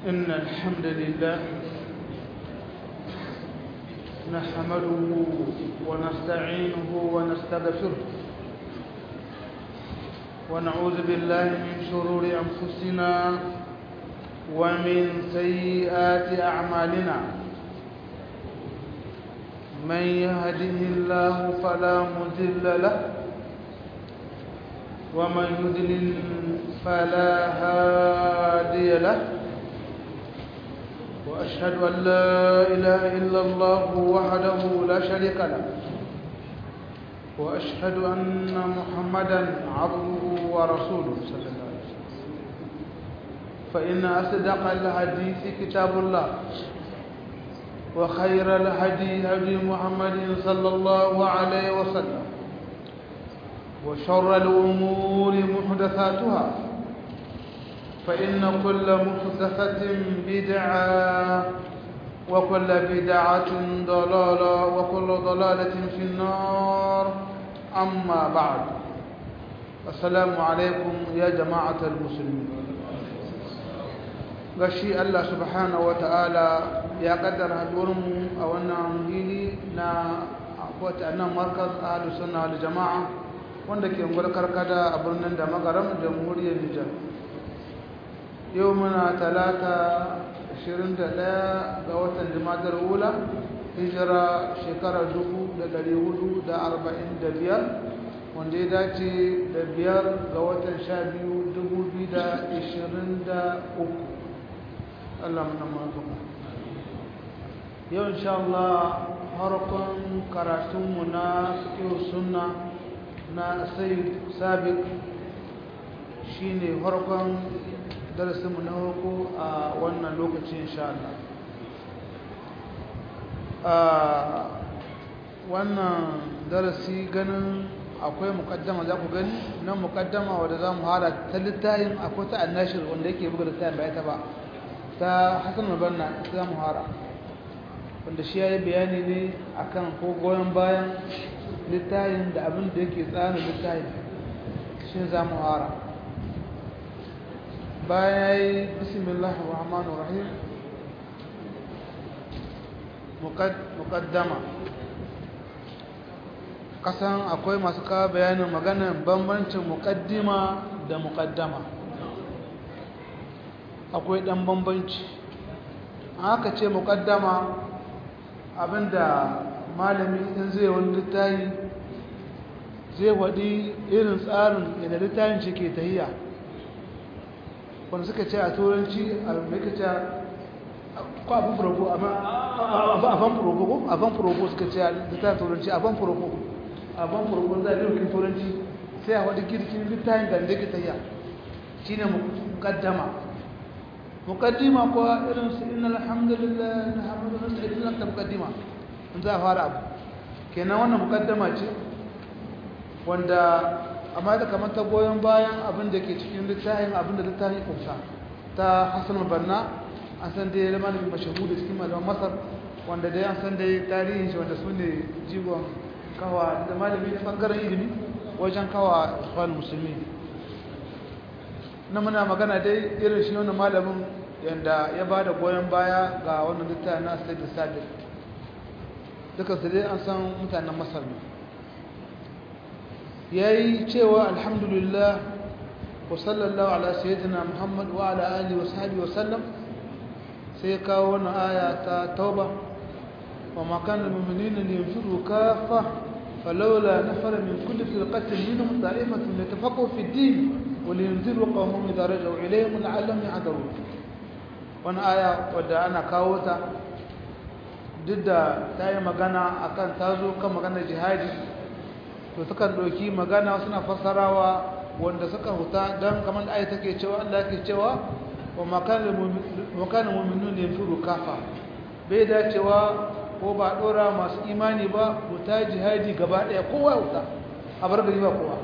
إن الحمد لله نحمده ونستعينه ونستغفره ونعوذ بالله من شرور أنفسنا ومن سيئات أعمالنا من يهده الله فلا مضل له ومن يضلل فلا هادي له وأشهد أن لا إله إلا الله وحده لا شريك له وأشهد أن محمدا عبده ورسوله صلى الله عليه وسلم فإن أصدق الحديث كتاب الله وخير الهدي هدي محمد صلى الله عليه وسلم وشر الأمور محدثاتها فإن كل محدثة بدعة وكل بدعة ضلالة وكل ضلالة في النار أما بعد السلام عليكم يا جماعة المسلمين gashi Allah subhanahu wa ta'ala ya kaddara hadurinmu a wannan hili na akwai nan markaz ahlus sunna wal jama'a wanda ke ungwar karkada a birnin da magaram jamhuriyar Nijar yau muna talata 21 ga watan Jumadar Ula hijira shekarar 1445 wanda ya dace da 5 ga watan 12 2023 Allah muna matuƙa yau insha Allah harkon karatunmu na fiqh sunna na Sayyid Sabiq shine harkon darasinmu na farko a wannan lokaci insha Allah wannan darasi ganin akwai mukaddama za ku gani nan mukaddama wadda za mu hada ta littayin akwai ta annashir wanda yake buga littayin ba ita ba ta Hassan Mabanna za mu hara wanda shi ya yi bayani ne akan ko goyon bayan littayin da abin da yake tsarin littayin shi za mu hara bayan ya yi bismillahir rahmanir rahim mukaddama kasan akwai masu kawo bayanin maganar bambancin mukaddima da mukaddama akwai dan bambanci haka ce mukaddama abinda malami in zai wani littafi zai wadi irin tsarin yadda littafin shi ke tahiya wanda suka ce a turanci almaka ce ko abin furogo abin furogo suka ce a littafin turanci abin furogo zai rikin turanci sai a wadi girkin littafin da ke tahiya shi ne mukaddama mukaddima ko irin su innal hamdalillah nahmaduhu wa nasta'inuhu ta mukaddima in za a fara abu kenan wannan mukaddama ce wanda amma da kamar ta goyon bayan abin da ke cikin littafin abin da littafin kusa ta Hassan al-Banna an san dai malamin mashahudi cikin malaman Masar wanda dai an san dai tarihin shi wanda sune jigon kawa da malami ne bangaren ilimi wajen kawa ikhwan musulmi na muna magana dai irin shi wannan malamin yanda ya bada goyon baya ga wannan littafin na Sayyid Sabiq duka su dai an san mutanen Masar ne yayi cewa alhamdulillah wa sallallahu ala sayyidina Muhammad wa ala alihi wa sahbihi wa sallam sai kawo wannan aya ta tauba wa ma kana mu'minina liyunfiru kaffa falawla nafara min kulli firqatin minhum ta'ifatun yatafaqahu fi ad-din ولينذروا قومهم إذا رجعوا إليهم لعلهم يحذرون wani aya wadda ana kawo ta duk da ta yi magana akan ta zo kan maganar jihadi to sukan ɗauki magana suna fassarawa wanda suka huta don kamar da aya take cewa Allah ke cewa wa makanin mu'minun yanfiru kafa bai dacewa ko ba ɗora masu imani ba huta jihadi gaba ɗaya kowa huta a bar gari ba kowa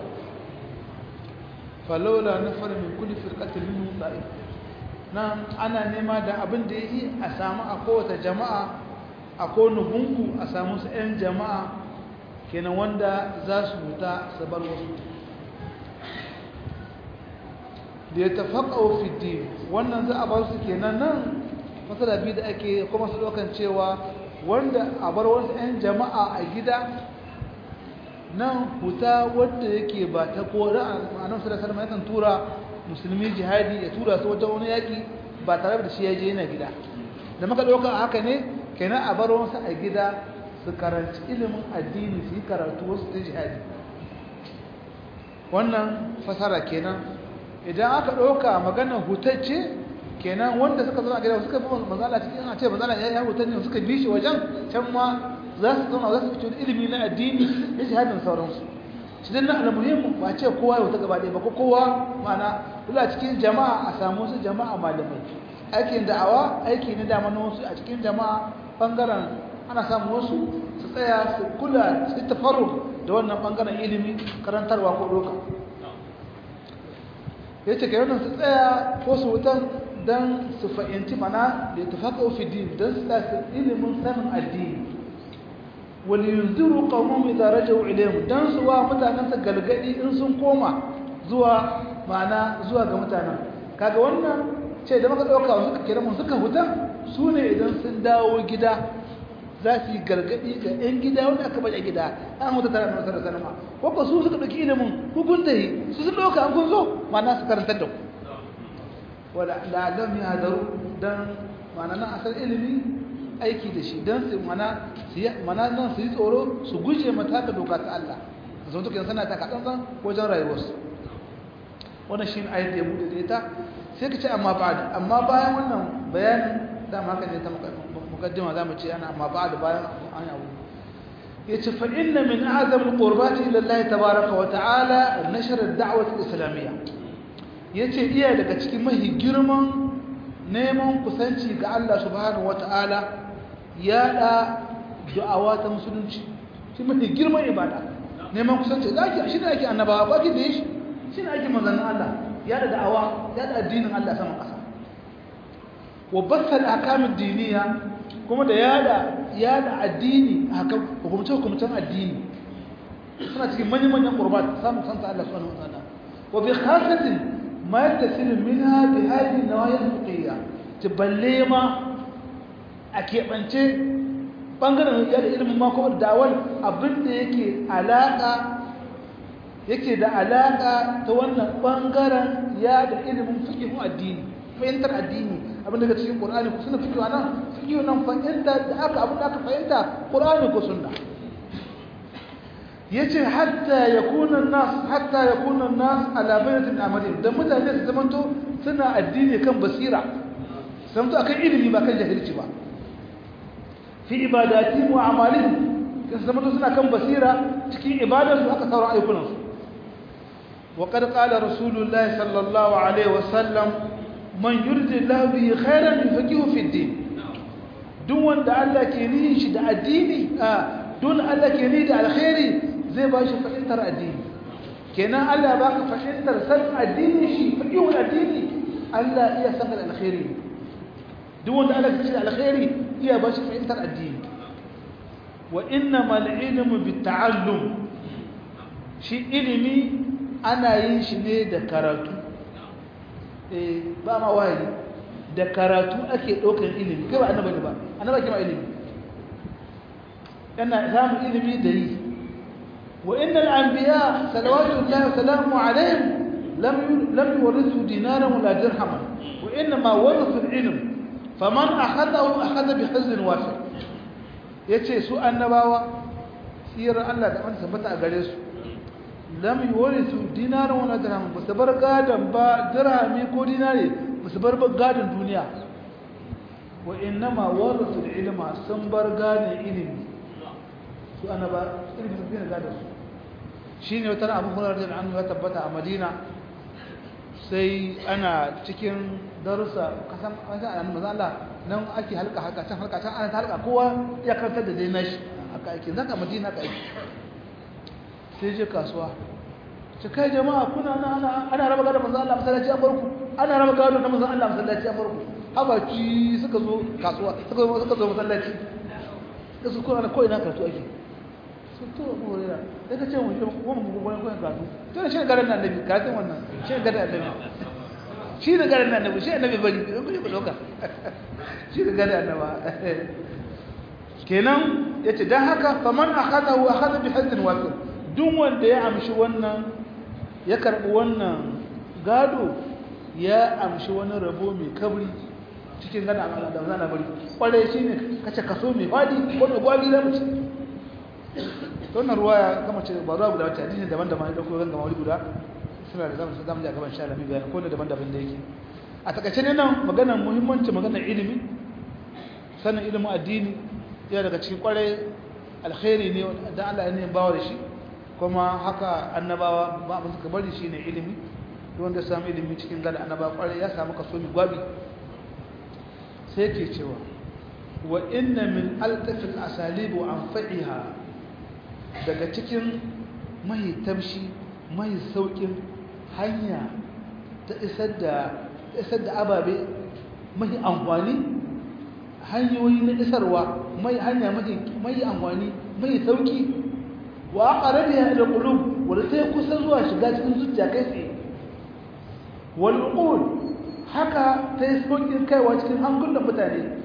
falola nafar min kulli firqatin minhum da'if nan ana nema da abin da yi a samu a kowace jama'a a kowane gungu a samu su 'yan jama'a kenan wanda za su huta su bar wasu da ya tafaqahu fi din wannan za a bar su kenan nan masala bi da ake kuma su dokan cewa wanda a bar wasu 'yan jama'a a gida nan huta wanda yake ba ta kora annabi sallallahu alaihi wasallam yakan tura musulmi jihadi ya tura su wajen wani yaki ba tare da shi ya je yana gida da muka dauka haka ne kenan a bar wasu a gida su karanci ilimin addini su yi karatu wasu ta jihadi wannan fasara kenan idan aka dauka maganar hutacce kenan wanda suka zo a gida suka bi manzala cikin a ce manzala ya hutar ne suka bi shi wajen can ma za su zauna za su fito da ilimi na addini da jihadin sauransu shi dan na almuhim ba ce kowa ya wuta gaba ɗaya ba ko kowa mana kula cikin jama'a a samu su jama'a malamai aikin da'awa aiki ne da mana wasu a cikin jama'a bangaren ana samu wasu su tsaya su kula su tafarruk da wannan bangaren ilimi karantarwa ko doka yace kai wannan su tsaya ko su wutan dan su fahimci mana da tafaqahu fi din dan su tsaya ilimin sanin addini ولينذروا قومهم إذا رجعوا إليهم dan suwa mutanen su galgadi in sun koma zuwa ma'ana zuwa ga mutanen kaga wannan ce da muka dauka suka kira mun suka huta sune idan sun dawo gida za su yi gargadi ga ɗan gida wanda aka baje gida an huta tare da masar sanama ko ba su suka dauki ilimin hukunta yi su sun dauka an kun zo ma'ana su karantar da ku wala la'allam ya daru dan ma'ana na asal ilimi aiki da shi don su mana nan su yi tsoro su guje mata da doka ta Allah zan tukin sana ta kaɗan wajen rayuwarsu wannan shi ne ayat da ya buɗe da ita sai ka ce amma bayan wannan bayanin dama haka ne ta mukaddima za mu ce ana amma bayan an yi abu ya ce fa'inna min azam qurbati ila Allah tabaraka wa ta'ala nashar ad-da'wah al-islamiyya yace iya daga cikin mahi girman neman kusanci ga Allah subhanahu wa ta'ala yada du'awa ta musulunci shi mafi girman ibada neman kusanci zaki shi ne ake annabawa ba ki da shi ne ake manzannin Allah yada da'awa yada addinin Allah sama kasa wa basal ahkamid diniya kuma da yada addini hakan hukumce addini suna cikin manyan qurbat samun santa Allah subhanahu wa ta'ala wa bi khasatin ma yattasil minha bi hadhihi an-nawaya al-fiqhiyya taballe ma a keɓance ɓangaren yada ilimin mako da dawal abinda yake da alaƙa ta wannan ɓangaren yada ilimin fikihu addini fahimtar addini abinda daga cikin ƙur'ani ko suna fikihu nan fikihu nan fahimta da abinda aka fahimta ƙur'ani ko sunna yace hatta yakuna an-nas ala bayyinatin amalin dan mutane su zamanto suna addini kan basira samto akan ilimi ba kan jahilci ba fi ibadati wa amalihim kan zamanto suna kan basira cikin ibadarsu aka sauran ayyukansu wa qad qala rasulullahi sallallahu alaihi wasallam man yurdi Allah bihi khairan yufaqihu fi din duk wanda Allah ke nihin shi da addini don Allah ke nihin da alkhairi zai ba shi fahimtar addini kenan Allah ba ka fahimtar san addini shi fiqhul addini Allah iya san alkhairi duk wanda Allah ke da alkhairi iya ba shi fahimtar addini wa innamal ilmu bitta'allum shi ilimi ana yin shi ne da karatu ba ma wahayi da karatu ake ɗaukar ilimi kai ba annabi ba annabi ke ma ilimi yana samun ilimi da yi وإن الأنبياء صلوات الله وسلامه عليهم لم يورثوا دينارا ولا درهما وإنما ورثوا العلم فمن أخذه أخذ بحظ وافر yace su annabawa sirar Allah da wanda tabbata a gare su lam yurithu dinaran wala dirham ba su bar gadan ba dirhami ko dinare ba su bar gadan duniya wa innama warathu ilma sun bar gadan ilimi su annaba ilimi sun gina gadan su shine wata Abu Hurairah anhu ya tabbata a Madina sai ana cikin darussa kasan manzo Allah nan ake halka can ana ta halka kowa ya karanta da dai nashi aka ake zaka Madina ka aiki sai je kasuwa ce kai jama'a kuna ana raba gado manzo Allah masallaci an barku ana raba gado na manzo Allah masallaci an barku habaci suka zo kasuwa suka zo masallaci su kuna ko ina karatu ake sun to mu rera daga ce mu ko mu gogon ko karatu to shi garan annabi karatun wannan shi garan annabi shi da garin annabi shi annabi bari ku doka shi da garin annaba kenan yace dan haka faman akhadahu akhadha bi hazzin wafir duk wanda ya amshi wannan ya karbi wannan gado ya amshi wani rabo mai kabri cikin gana Allah da zana bari kware shine kace kaso mai fadi ko mai gwabi da mutum to wannan ruwaya kama ce ba za guda wata hadisi daban-daban da ko ganga mawali guda suna da zamu ji a gaban sha Allah mai bayani ko da daban-daban da yake a takaice ne nan maganar muhimmanci maganar ilimi sanin ilimin addini ya daga cikin kware alkhairi ne da Allah ya ne bawa da shi kuma haka annabawa ba abin suka bari shine ilimi wanda samu ilimi cikin gada annabawa kware ya samu kaso mai gwabi sai yake cewa wa inna min altafil asalib wa anfa'iha daga cikin mai tamshi mai saukin hanya ta isar da ababe mai amfani hanyoyi na isarwa mai hanya mai amfani mai sauki wa aqrabiha ila qulub wanda sai kusa zuwa shiga cikin zuciya kai tsaye wal uqul haka sai saukin kaiwa cikin hankulan mutane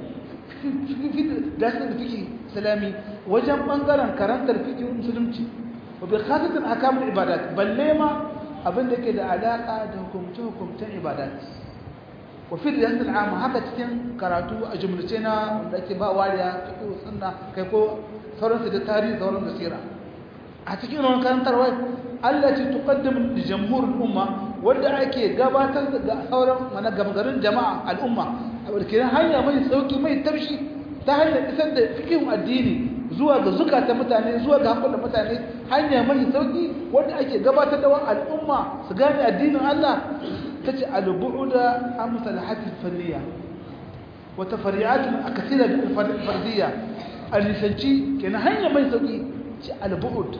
da fiki salami wajen bangaren karantar fiki musulunci wa bi khasatan ahkamul ibadat balle ma abin da ke da alaka da hukumce-hukumcen ibadat wa fi riyasatul amma haka cikin karatu a jumlace na da ake ba wariya fiqh sunna kai ko sauransu da tarihi sauran da sira a cikin wannan karantarwa Allah ce tuqaddimu li jamhurul umma wanda ake gabatar da sauran mana gamgarin jama'a al'umma kenan hanya mai sauki mai tafshi ta hanyar isar da fiqhin addini zuwa ga zukatan mutane zuwa ga hankulan mutane hanya mai sauki wanda ake gabatar da al'umma su gane addinin Allah tace al-bu'da am salahat al-fanniya wa tafari'at kathira al-fardiyya al-lisanci kenan hanya mai sauki ce al-bu'd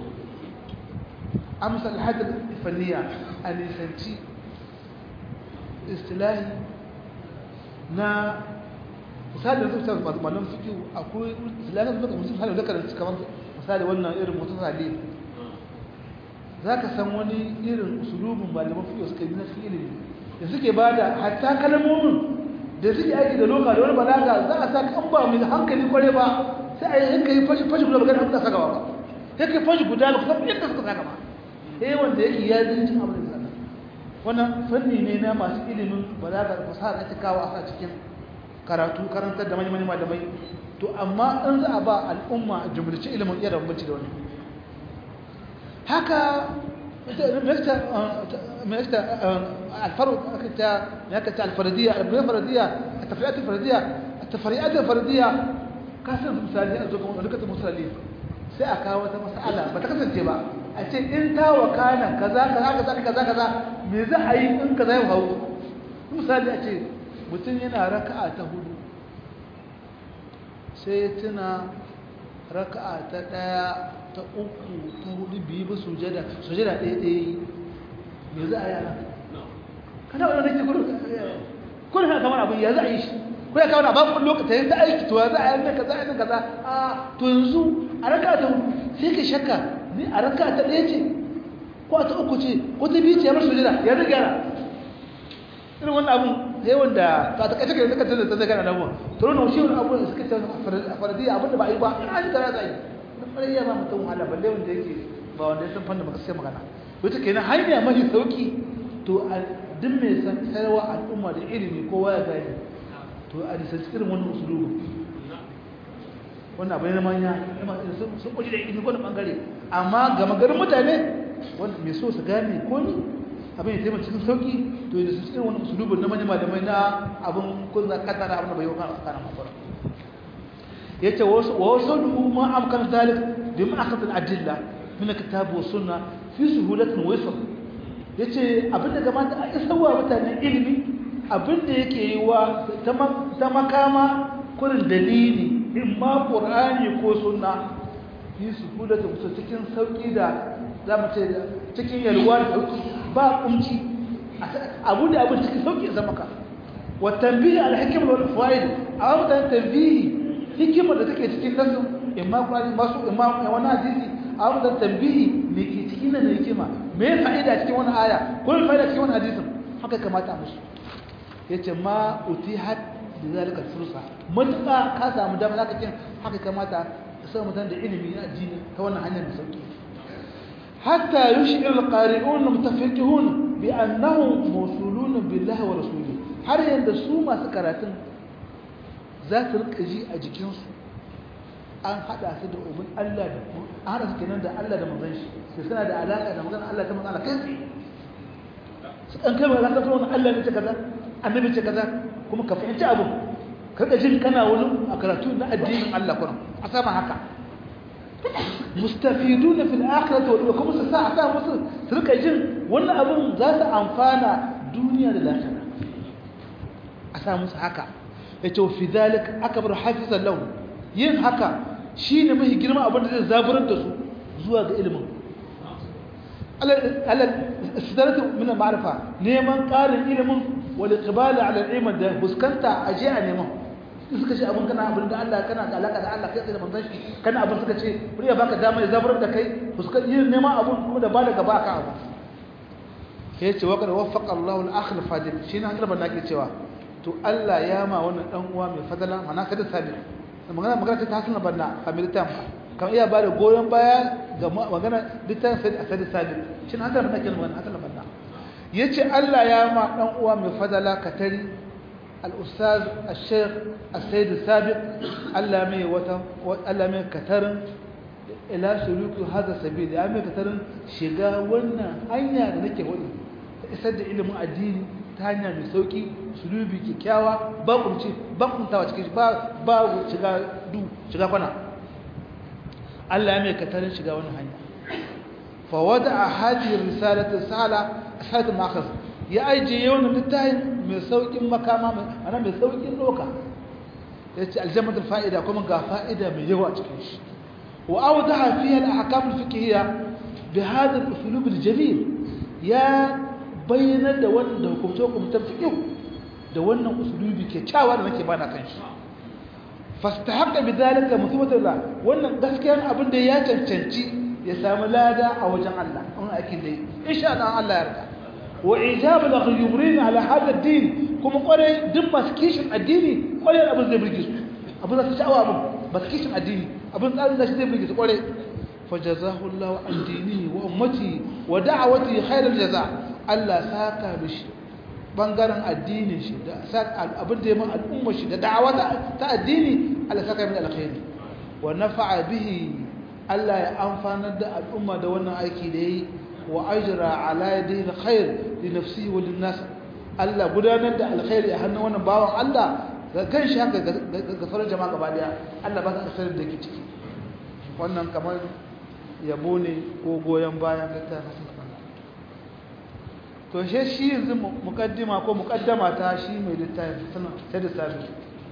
am salahat al-fanniya al-lisanci istilahi na misali da zuwa malaman fiqh akwai islamin da mutum halin da karanta kamar misali wannan irin mutasali zaka san wani irin usulubin malaman fiqh suka yi na ilimi da suke bada hatta kalmomin da suke aiki da loka da wani balaga za a saka an ba mu hankali kware ba sai a yi kai fashi guda magana da saka ba sai kai fashi guda ba kuma yadda suka saka ba eh wanda yake ya zinci abin da wannan fanni ne na masu ilimin balaga da fasaha ake kawo a cikin karatu karantar da manyan malamai to amma in za a ba al'umma jumlace ilimin iya bambanci da wani haka الفردية التفريعات الفردية كاسر مثالي أزوج ملكة المسلمين سأكاوة مسألة بتكسر جبا أشيء أنت وكان كذا كذا كذا كذا كذا ماذا أي إن كذا يهو مثالي أشيء متنين ركعة تهود سيتنا ركعة تأكل تهود بيب سجدة سجدة إيه ماذا أي أنا kana wannan nake kun haka kamar abin ya za a yi shi ko ya kawo ba kun lokacin da aiki to za a yi kaza a to yanzu a raka ta sai ka shakka ni a raka ta ɗaya ce ko ta uku ce ko ta biyu ce ya bar sujada ya riga irin wannan abun sai wanda ka ta kace da ka tada ta zaga nan mu to wannan shi wannan abun suka ta fardiya abin da ba yi ba in an tara zai dan fariya ba mutum Allah balle wanda yake ba wanda ya san fannin baka sai magana wata kenan hanya mafi sauki to duk mai san tsayarwa al'umma da ilimi kowa ya gani to a lisanci irin wannan usulubu wannan abu ne na manya sun kwaji da ilimi wani bangare amma gama garin mutane wanda mai so su gane ko ni abin ya taimaka cikin sauki to ya lisanci irin wannan usulubu na manya malamai na abin kun za ka tara abin da bai yi kana tsakanin makwara ya ce wa wasu duhu ma amkan zalik bi ma'akatar adilla min kitabu wa sunna fi suhulatin wa yusuf ya ce abinda gamata a isarwa mutanen ilimi abinda yake yi wa ta makama kurin dalili in ma ƙorani ko suna yi su kula da musu cikin sauƙi da za mu ce cikin yalwa da sauƙi ba ƙunci abu da abin cikin sauƙi ya zama ka wa tambihi alhikimar wani fa'id a wani mutane tambihi hikimar da take cikin nasu in ma ƙorani masu in ma wani hadisi a wani mutane tambihi ne ke cikin nan hikima me fa'ida cikin wani aya ko fa'ida cikin wani hadisin haka kamata musu yace ma utihat bizalika fursa mutka ka samu dama zaka ce haka kamata sai mutan da ilimi na addini ta wannan hanyar da sauki hatta yushir alqari'un mutafakkihun bi annahum mawsulun billahi wa rasulihi har yanda su masu karatun za su rika ji a jikinsu an hada su da ubin Allah da an hada su kenan da Allah da manzon shi sai suna da alaka da maganar Allah ta manzon Allah kai su an kai magana ta wannan Allah ne ce kaza annabi ce kaza kuma ka fahimci abu kada jin kana wani a karatu na addinin Allah kuma a sama haka mustafiduna fil akhirati wa kuma su sa ta musu su rika jin wannan abun za su amfana duniya da lafiya a sa musu haka yace fi zalik akbar hafizan lahu yin haka shine mai girma abin da zai zaburar da su zuwa ga ilimin alal istidaratu min al-ma'rifa neman karin ilimin wal iqbal ala al-ilm da fuskanta aje a neman suka ce abin kana abin da Allah kana da alaka da Allah kai da manzon shi kana abin suka ce bari ya baka dama ya zaburar da kai fuskan yin neman abun kuma da ba da gaba ka abu sai ce wa qad waffaqa Allahu al-akhir fadil shine hankali ban nake cewa to Allah ya ma wannan dan uwa mai fadala mana kada sabi magana ta hasana banna familitan kan iya bada goyon baya ga magana dukkan sai a sadi sabi shin haka ban nake magana hasana banna yace Allah ya ma dan uwa mai fadala katari al-ustaz al-sheikh al-sayyid sabiq Allah mai wata Allah mai katarin ila suluku hada sabil ya mai katarin shiga wannan hanya da nake wadi isar da ilimin addini ta hanya mai sauki sulubi kikkiawa ba kunci ba kuntawa cikin ba shiga kwana Allah ya mai katarin shiga wannan hanya fa wada'a hadhihi risalatu sala ashat ma'khaz ya aje yawan littafin mai saukin makama ana mai saukin doka yace aljamatul fa'ida kuma ga fa'ida mai yawa cikin shi wa awdaha fiha al-ahkam al-fiqhiyya bi hadha al-uslub al-jamil ya bayyana da wannan hukumce-hukumcen fiqh da wannan usulubi ke cewa da nake bana kan shi fastahaqqa bidalika musibatan wannan gaskiyar abin da ya cancanci ya samu lada a wajen Allah an aikin dai insha Allah Allah ya yarda wa ijab al-ghayurin ala hada ad-din kuma kware duk masu kishin addini kware abin zai burge su abin da su sha'awa abin masu kishin addini abin tsarin da shi zai burge su kware fajazahu Allah an dinihi wa ummati wa da'awati khairal jaza Allah saka mishi bangaren addinin shi da abin da ya mun al'ummar shi da da'awa ta addini Allah saka mishi alkhairi wa nafa'a bihi Allah ya amfanar da al'umma da wannan aiki da yayi wa ajra ala yadihi alkhair li nafsihi wa lin nas Allah gudanar da alkhairi a hannun wannan bawan Allah ga ganshi haka ga sauran jama'a gaba daya Allah ba ka alkhairin da ke ciki wannan kamar yabo ne ko goyen bayan da ta to shi yanzu mukaddima ko mukaddama ta shi mai littafi suna sai da sabi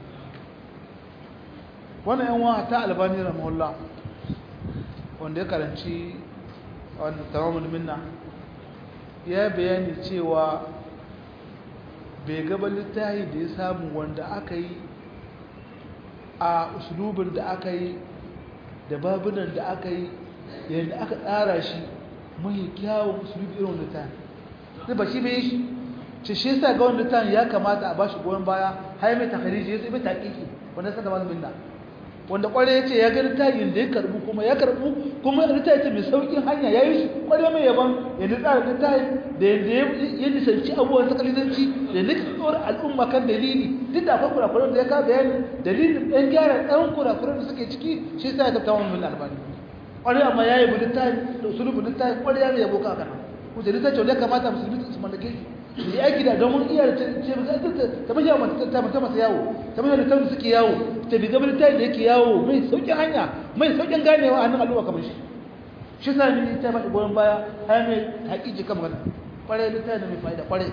wannan yan wa ta albani rahimahullah wanda ya karanci wannan tamamul minna ya bayani cewa bai gaba littafi da ya samu wanda aka yi a usulubin da aka yi da babunan da aka yi yadda aka tsara shi mai kyawun usulubi irin littafi sai ba shi bai yi shi ce shi yasa ga wanda tan ya kamata a bashi goyon baya har mai takhriji yayi mai taqiqi wanda saka malamin nan wanda kware yace ya ga littafin da ya karbu kuma littafin mai saukin hanya yayi shi kware mai yaban ya tsara littafin da ya nisanci abubuwan sakalidanci da nika tsora al'umma kan dalili duk da akwai kurakuran da ya ka bayani dalilin ɗan gyara ɗan kurakuran da suke ciki shi yasa ya tattauna min albani kware amma yayi bu littafin da usulubu littafin kware ya yabo ka kana ku da littafin da kamata musulmi su mallake shi da aiki da domin iya ce ba ta bashi ta masa yawo ta bashi da suke yawo ta bi gabar ta da yake yawo mai sauƙin hanya mai sauƙin ganewa a hannun al'umma kamar shi sa ni ta bashi goyon baya har mai haƙiƙi kan magana ƙwarai littafi da mai fa'ida ƙwarai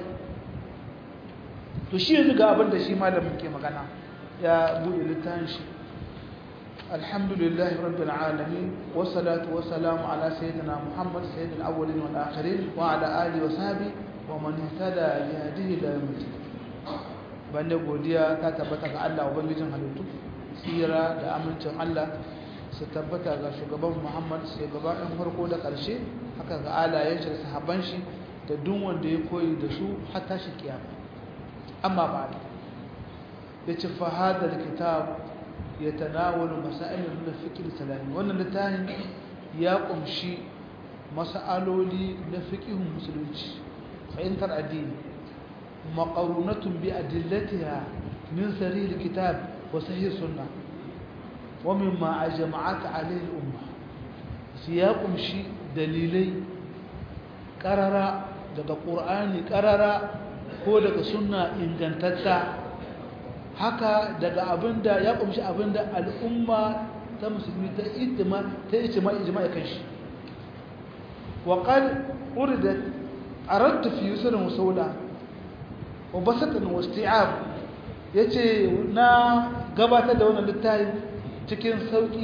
to shi yanzu ga abin da shi malamin ke magana ya buɗe littafin shi alhamdulillahi rabbil alamin wassalatu wassalamu ala sayyidina muhammad sayyidil awwalin wal akhirin wa ala alihi wa sahbihi wa man ihtada bi hadihi ila yawm al-din banda godiya ta tabbata ga Allah ubangijin halittu tsira da amincin Allah su tabbata ga shugaban Muhammad sai gaban farko da ƙarshe haka ga alayen shi da sahabban shi da duk wanda ya koyi da su har tashi kiyama amma ba'd yace fa hada alkitab yatanawalu masail al-fiqh al-islami wannan littafin ya kumshi mas'aloli na fiqhun musulunci fahimtar addini maqarunatun bi adillatiha min sarih al-kitab wa sahih sunnah wa mimma ajma'at alayhi al-ummah ya kumshi dalilai karara daga qur'ani karara ko daga sunna ingantatta haka daga abinda ya kumshi abinda al'umma ta musulmi ta ijma'i kan shi wa qad uridat aradtu fi yusr musawda wa basatan wa isti'ab yace na gabatar da wannan littafi cikin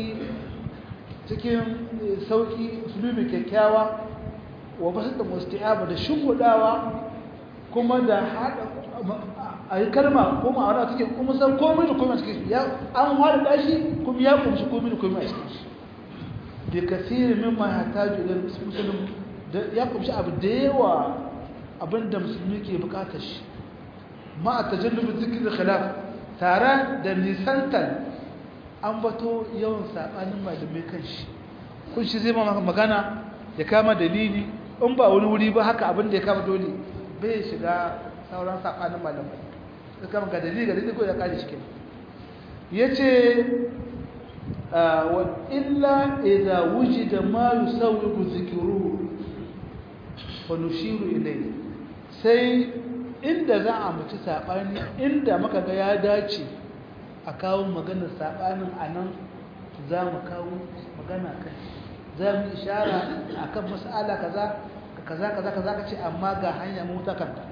sauki sulumi kyakkyawa wa basatan wa isti'ab da shugudawa kuma da hada ayi kalma kuma a wani cikin kuma san komai da komai cikin ya an hada dashi kuma ya kumshi komai da komai a cikin shi bi kasiri mimma yahtaju ila muslim ya kumshi abu da yawa abinda musulmi ke bukatar shi ma a tajallubin zikirin khilaf tare da nisantar an bato yawan sabanin malamai kan shi kun shi zai magana ya kama dalili in ba wani wuri ba haka abinda ya kama dole bai shiga sauran sabanin malamai ya kama ga dalili ko ya kare shi kenan yace wa illa idza wujida ma yusawwiqu dhikruhu fa nushiru ilayhi sai inda za a muci sabani inda muka ga ya dace a kawo maganar sabanin anan za mu kawo magana kai za mu ishara akan mas'ala kaza kace amma ga hanya mu ta kanta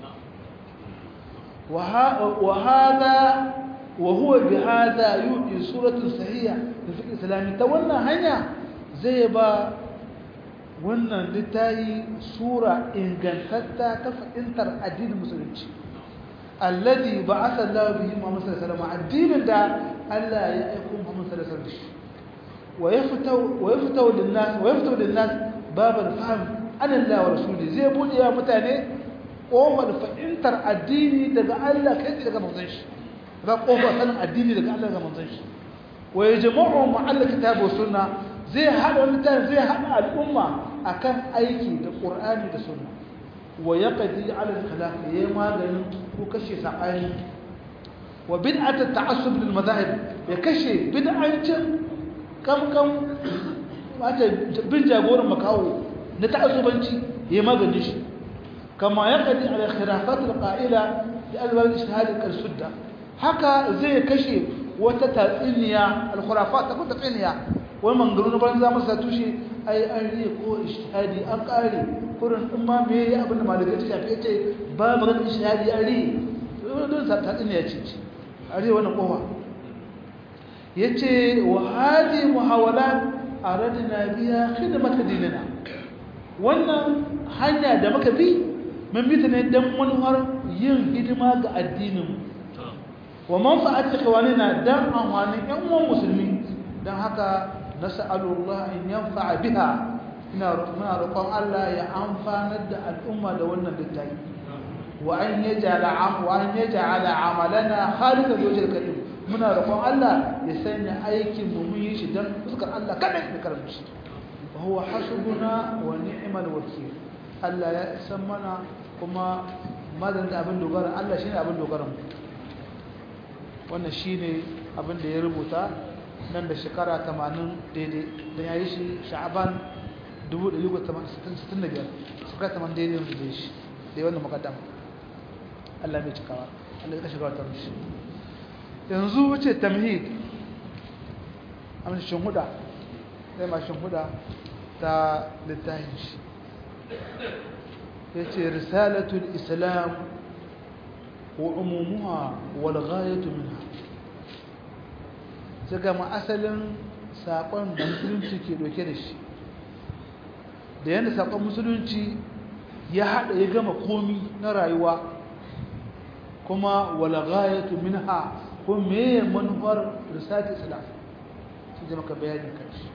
wa hada وهو بهذا يؤتي صورة صحيحة للفقه الإسلامي تولى هنيا زي با wannan littayi sura ingantatta ta fahimtar addinin musulunci alladhi ba'atha Allah bihi Muhammad sallallahu alaihi wasallam addinin da Allah ya aika Muhammad sallallahu alaihi wasallam wa yaftahu lin-nas babal fahm an Allah wa rasuli zai bude ya mutane kofar fahimtar addini daga Allah kai daga manzon shi ba kofar sanin addini daga Allah daga manzon shi wa yajma'u ma'al kitab wa sunna zai hada mutane zai hada al'umma akan aiki da Qur'ani da Sunna wa yaqdi 'ala al-khilaf yayi maganin ko kashe sabani wa bid'at at-ta'assub lil madahib ya kashe bid'ancin kamkam wata bin jagoran makawo na ta'assubanci yayi maganin shi kama yaqdi 'ala khilafat al-qa'ila bi alwal ijtihad al-sudda haka zai kashe wata tatsiniya al-khurafat ta tatsiniya wai mangaru na banza masa tushe ai an yi ko ishtihadi an kare kurin din ma me yayi abin da malaka ta shafi yace ba magana ishtihadi an ri don sa ta ya ce are wannan kowa yace wa hadi muhawalat aradna biha khidmat dinina wannan hanya da muka bi mun bi ta ne dan manuwar yin hidima ga addinin wa manfa'at ikhwanina dan amfanin ƴan uwan musulmi dan haka nas'alullah in yanfa'a biha ina roƙon Allah ya amfanar da al'umma da wannan littafi wa an yaj'ala amalana khalisan wajhil karim muna roƙon Allah ya sanya aikin mu yi shi dan fuskar Allah kadai da karamci wa huwa hasbuna wa ni'mal wakeel Allah ya san mana kuma madan da abin dogara Allah shine abin dogaran mu wannan shine abin da ya rubuta nan da shekara 80 daidai da ya yi shi sha'aban 1965 shekara 80 daidai yanzu da shi da yi wannan makaddama Allah mai cikawa Allah ya kashe gawatar shi yanzu wuce tamhid amma huda sai ma huda ta littafin shi ya ce risalatul islam wa umumuha wal ghayatu minha sai ga asalin saƙon da musulunci ke ɗauke da shi da yadda saƙon musulunci ya haɗa ya gama komi na rayuwa kuma wala ghayatu minha ko meye manufar risalatul islam sai da maka bayani kan shi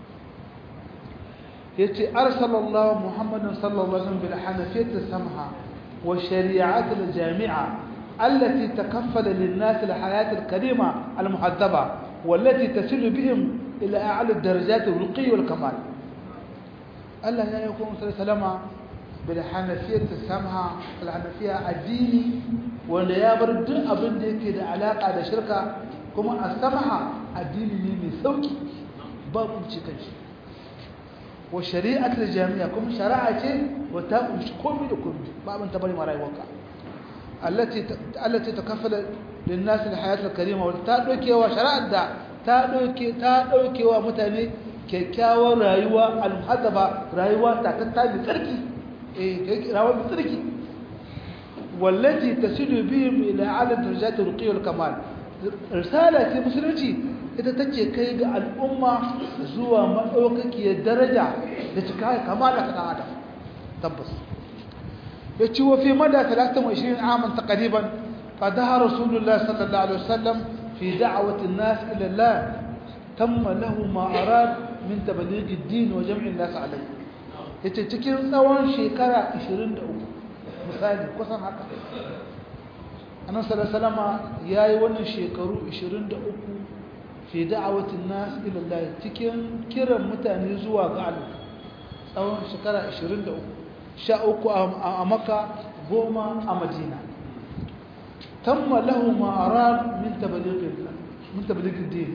yace arsalallahu muhammadan sallallahu alaihi wasallam bil hanafiyyah samha wa shari'at al jami'a التي تكفل للناس الحياة الكريمة المحدبة والتي تصل بهم إلى أعلى الدرجات والرقي والكمال. الله يا يكون صلى الله عليه وسلم بالحنفية السمحة الحنفية الديني وأن يبرد أبن ديك علاقة على شركة كما السمحة الديني من سوكي باب مشكلش والشريعة الجامعية كم شرعة وتابع كل باب تبني ما رأي وقع التي تكفل للناس الحياة الكريمة وتادوكي وشرائع دا تادوكي ومتاني كيكاوى رايوة المحدبة رايوة تاكتا بتركي رايوة بتركي والتي تسل بهم إلى أعلى درجات الرقي والكمال. رسالة مسلمتي إذا تجي كيغ الأمة زوا مأوكي الدرجة لتكاية كمالة كنادة تبس. يتشوى في مدى 23 عاما تقريبا قضاها رسول الله صلى الله عليه وسلم في دعوة الناس إلى الله تم له ما أراد من تبليغ الدين وجمع الناس عليه. يتشكين سوان شكرا 23 مثالي قصان حقا أنا صلى الله عليه وسلم ياي وانا شكرو 23 في دعوة الناس إلى الله تكين كرم متاني زوا قالوا سوان شكرا 23 شاءوكو أمكة بوما أمدينة تم له ما أراد من تبليغ الدين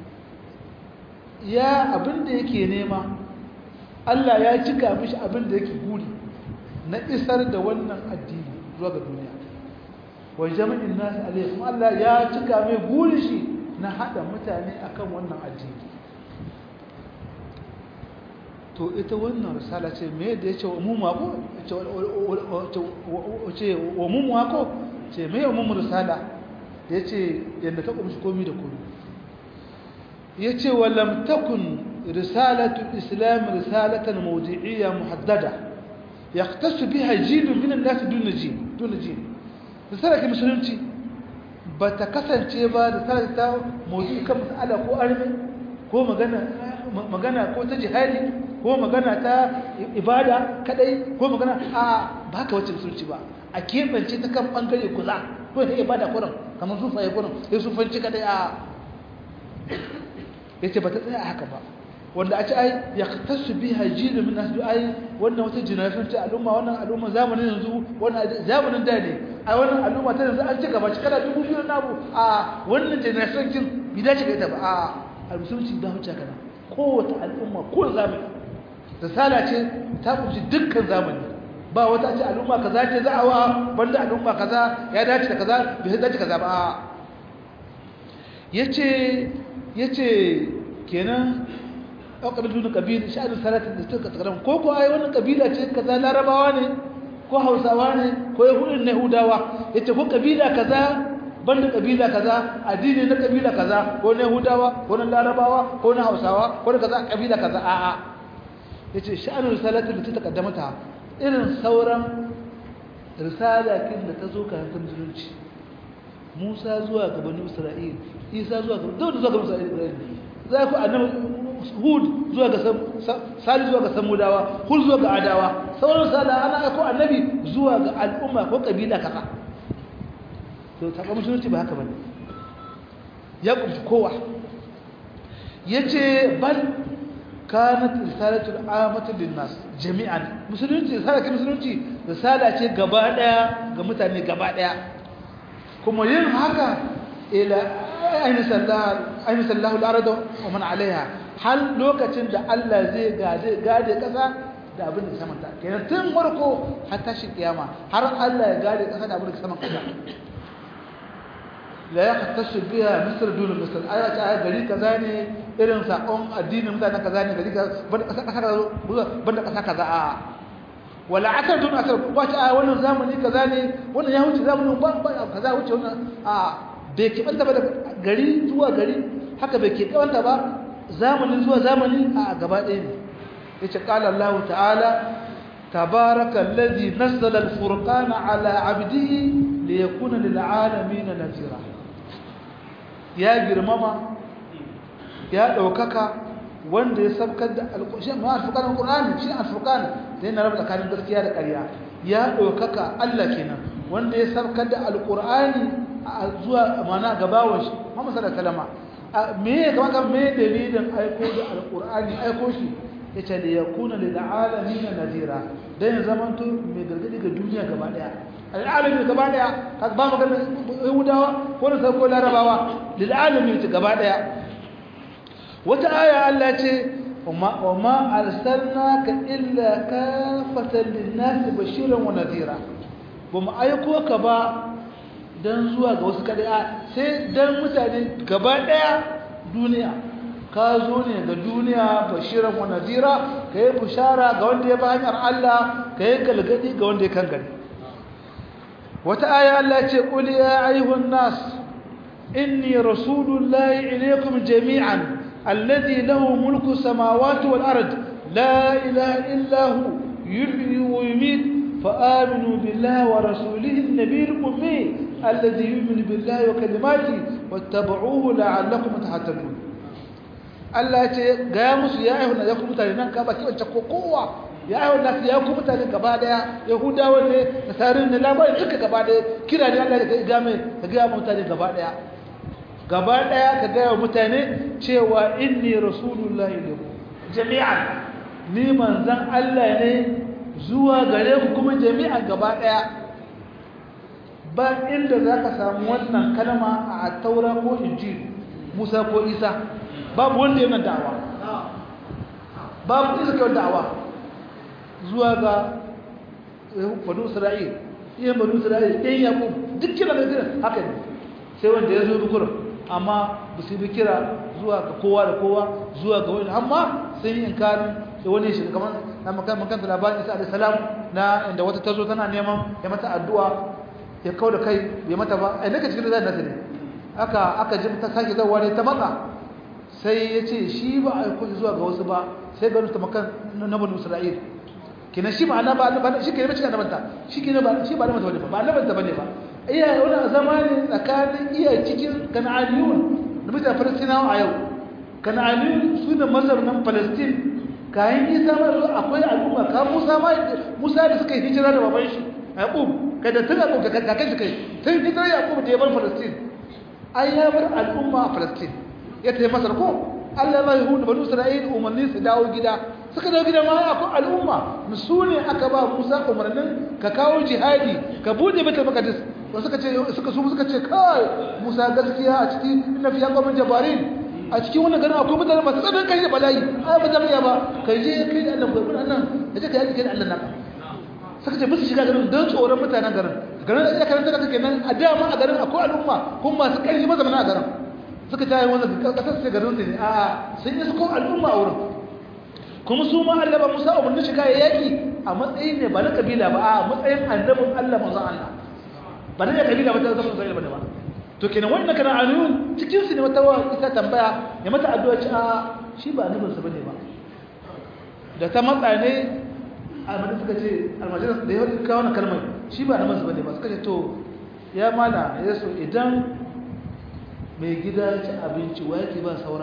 يا أبن ديكي نيمة الله يا جيكا مش أبن ديكي قولي نئسر دولنا الدين زواج الدنيا وجمع الناس عليكم الله يا جيكا مي قولي شي نحن متاني أكم ونن الدين to ita wannan risala ce me da yace wa mu mako ce wa mu mako ce me wa mu risala yace yanda ta kumshi komai da komai yace wa lam takun risalatu islam risalatan mawdi'iyya muhaddada yaqtasu biha jil min an-nas dun jil risala ke musulunci ba ta kasance ba risala ta mawdu'i kan mas'ala ko arme ko magana ko ta jihadi ko magana ta ibada kadai ko magana ba haka wacce musulunci ba a kebance ta kan bangare kuza ko ta ibada kuran kamar sufaye kuran sai sufanci kadai yace ba ta tsaya haka ba wanda a ce ai yaqtasu biha jil min nas ai wannan wata generation ta al'umma wannan al'umma zamanin yanzu wannan zamanin da ne ai wannan al'umma ta yanzu an ci gaba shekara 2000 na abu wannan generation kin bi dace ga ita ba al-musulunci da hujja kana kowace al'umma ko zamani risala ce ta kunshi dukkan zamani ba wata ce al'umma kaza ce za'awa banda al'umma kaza ya dace da kaza bai dace kaza ba yace kenan aqabilu kabila sha'anin salatin da suka tsakaran ko ai wannan kabila ce kaza larabawa ne ko hausawa ne ko yahudin ne hudawa yace ko kabila kaza banda kabila kaza addini na kabila kaza ko na yahudawa ko na larabawa ko na hausawa ko na kaza kabila kaza yace sha'anin risalatin da ta kaddamata irin sauran risalatin da ta zo kan musulunci Musa zuwa ga bani Isra'il Isa zuwa ga Dawud zuwa ga Isra'il za ku annabi Hud zuwa ga Salih zuwa ga Samudawa Hud zuwa ga Adawa sauran sala ana ko annabi zuwa ga al'umma ko kabila kaza to ta musulunci ba haka bane ya kunshi kowa yace bal kanat risalatul amatu linnas jami'an musulunci risala ce gaba daya ga mutane gaba daya kuma yin haka ila ayin sallahu al-ard wa man alaiha hal lokacin da Allah zai gade kasa da abin da samanta kenan tun farko har tashi kiyama har Allah ya gade kasa da abin da saman kasa la yaqtasu biha misr dun misr aya ta gari kaza ne irin sakon addinin mutanen kaza ne gari kaza banda kasa kaza wala asar dun asar wace wannan zamani kaza ne wannan ya wuce zamanin ba kaza wuce wannan bai kibanta ba da gari zuwa gari haka bai kibanta ba zamanin zuwa zamani gaba ɗaya ne yace qala Allah ta'ala tabarakallazi nazzala al-furqana ala 'abdihi liyakuna lil 'alamin nadhira ya girmama ya daukaka wanda ya sabkar da al-Qur'ani shi al-Furqan da yana rabu tsakanin gaskiya da ƙarya ya daukaka Allah kenan wanda ya saukar da alqur'ani zuwa mana gabawan shi Muhammad sallallahu alaihi wasallam me ya kamata me dalilin aiko da alqur'ani aiko shi yace da yakuna lil alamin nadira dan zamanto mai gargadi ga duniya gaba daya alalamin gaba daya kaga ba magana yahudawa ko da sai ko larabawa lil alamin gaba daya wata aya Allah ce وما أرسلناك إلا كافة للناس بشيرا ونذيرا بما أيكوك با dan zuwa ga wasu kadai sai dan mutane gaba daya duniya ka zo ne ga duniya bashiran wa nadira kai bushara ga wanda ya ba hanyar Allah kai galgadi ga wanda ya kan gari wata aya Allah ce qul ya ayyuhan nas inni rasulullahi ilaykum jami'an الذي له ملك السماوات والأرض لا إله إلا هو يحيي ويميت فآمنوا بالله ورسوله النبي الأمي الذي يؤمن بالله وكلماته واتبعوه لعلكم تهتدون Allah ya ce ga musu ya ayyuhan ya ku mutane nan ka baki wancan kowa ya ayyuhan nas ya ku mutane gaba daya yahudawa ne nasarin ne labarin duka gaba daya kira ne Allah ya ga mai ga mutane gaba daya ka gaya mutane cewa inni rasulullahi lakum jami'an ni manzan Allah ne zuwa gare ku kuma jami'an gaba daya ba inda zaka samu wannan kalma a Taura ko Injil Musa ko Isa babu wanda yana da'awa babu isa kai da'awa zuwa ga Banu Isra'il Banu Isra'il ɗan Yaqub duk kira da haka ne sai wanda ya zo dukura amma ba su bi kira zuwa ga kowa da kowa zuwa ga wani amma sun yi inkarin da wani shi kamar na makanta labarin isa alaihi salam na inda wata tazo tana neman ya mata addu'a ya kawo da kai bai mata ba ai naka cikin zai nasa ne aka ji ta sake zawa ne ta matsa sai ya ce shi ba a aiko zuwa ga wasu ba sai ga nusta makan na banu isra'il kenan shi ma'ana ba shi kenan cikin annabanta shi kenan ba shi ba annabanta bane ba annabanta bane ba iya wani zamani tsakanin iya cikin kan'aniyun da mutane falastinawa a yau kan'aniyun su ne mazaunan falastin kayan isa ma zo akwai al'umma ka musa da suka yi hijira da baban shi yaqub kai da tun yaqub da kakan shi kai tun hijira yaqub da ya bar falastin ai ya bar al'umma a falastin ya tafi masar ko Allah ya yahudu banu isra'il umarni su dawo gida suka dawo gida ma akwai al'umma su ne aka ba musa umarnin ka kawo jihadi ka bude baitul maqdis suka ce kai musa gaskiya a cikin inna fi yaqamin jabarin a cikin wannan garin akwai mutane masu tsadan kai da bala'i ai ba zan iya ba kai je kai da Allah gurbin Allah kaje kai yaki kai da Allah nan suka ce musu shiga garin don tsoron mutanen garin da karanta da kake nan a dama a garin akwai al'umma kuma masu ƙarfi mazamana a garin suka ta yi wannan kasar sai garin su ne a sun yi su al'umma a wurin kuma su ma Allah ba musa umarni shiga yaki a matsayin ne ba na kabila ba a matsayin annabin Allah manzon Allah ba da kabila ba ta zama Isra'ila ba to kenan wannan kana anun cikin su ne wata isa tambaya ya mata addu'a ce a shi ba annabin sa bane ba da ta matsa ne almajin suka ce almajin da ya kawo wannan kalmar shi ba annabin sa bane ba suka ce to ya mala yesu idan mai gida ya ci abinci wa yake ba saura